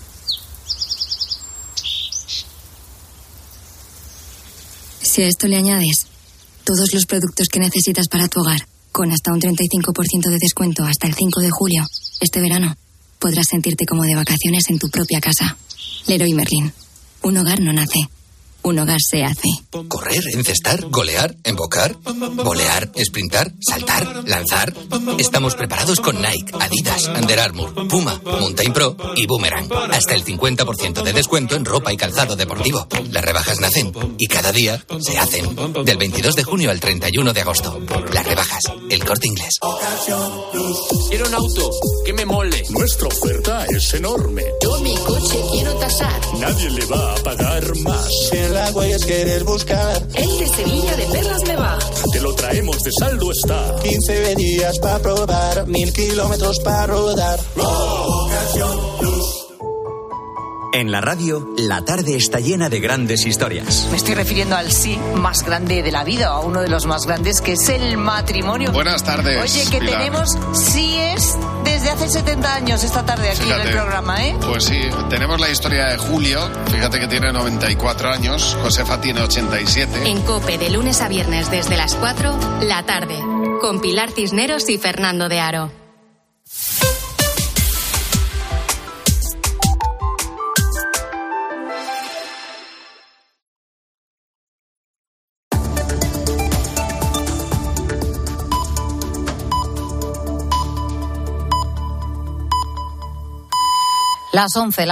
Si a esto le añades todos los productos que necesitas para tu hogar, con hasta un treinta y cinco por ciento de descuento hasta el cinco de julio, este verano podrás sentirte como de vacaciones en tu propia casa. Leroy Merlin. Un hogar no nace. Un hogar se hace. Correr, encestar, golear, embocar, volear, sprintar, saltar, lanzar. Estamos preparados con Nike, Adidas, Under Armour, Puma, Mountain Pro y Boomerang. Hasta el cincuenta por ciento de descuento en ropa y calzado deportivo. Las rebajas nacen y cada día se hacen. Del veintidós de junio al treinta y uno de agosto. Las rebajas, El Corte Inglés. Quiero un auto que me mole. Nuestra oferta es enorme. Yo mi coche quiero tasar. nadie le va a pagar más. Si en la huellas quieres buscar el de Sevilla de Perlas me va. Te lo traemos de saldo está. quince días para probar, mil kilómetros para rodar. Ocasión Plus. En la radio, la tarde está llena de grandes historias. Me estoy refiriendo al sí más grande de la vida, a uno de los más grandes, que es el matrimonio. Buenas tardes, Oye, que Pilar. tenemos síes desde hace setenta años esta tarde aquí Fíjate, en el programa, ¿eh? Pues sí, tenemos la historia de Julio, fíjate que tiene noventa y cuatro años, Josefa tiene ochenta y siete. En COPE, de lunes a viernes desde las cuatro, la tarde, con Pilar Cisneros y Fernando de Aro. Las once.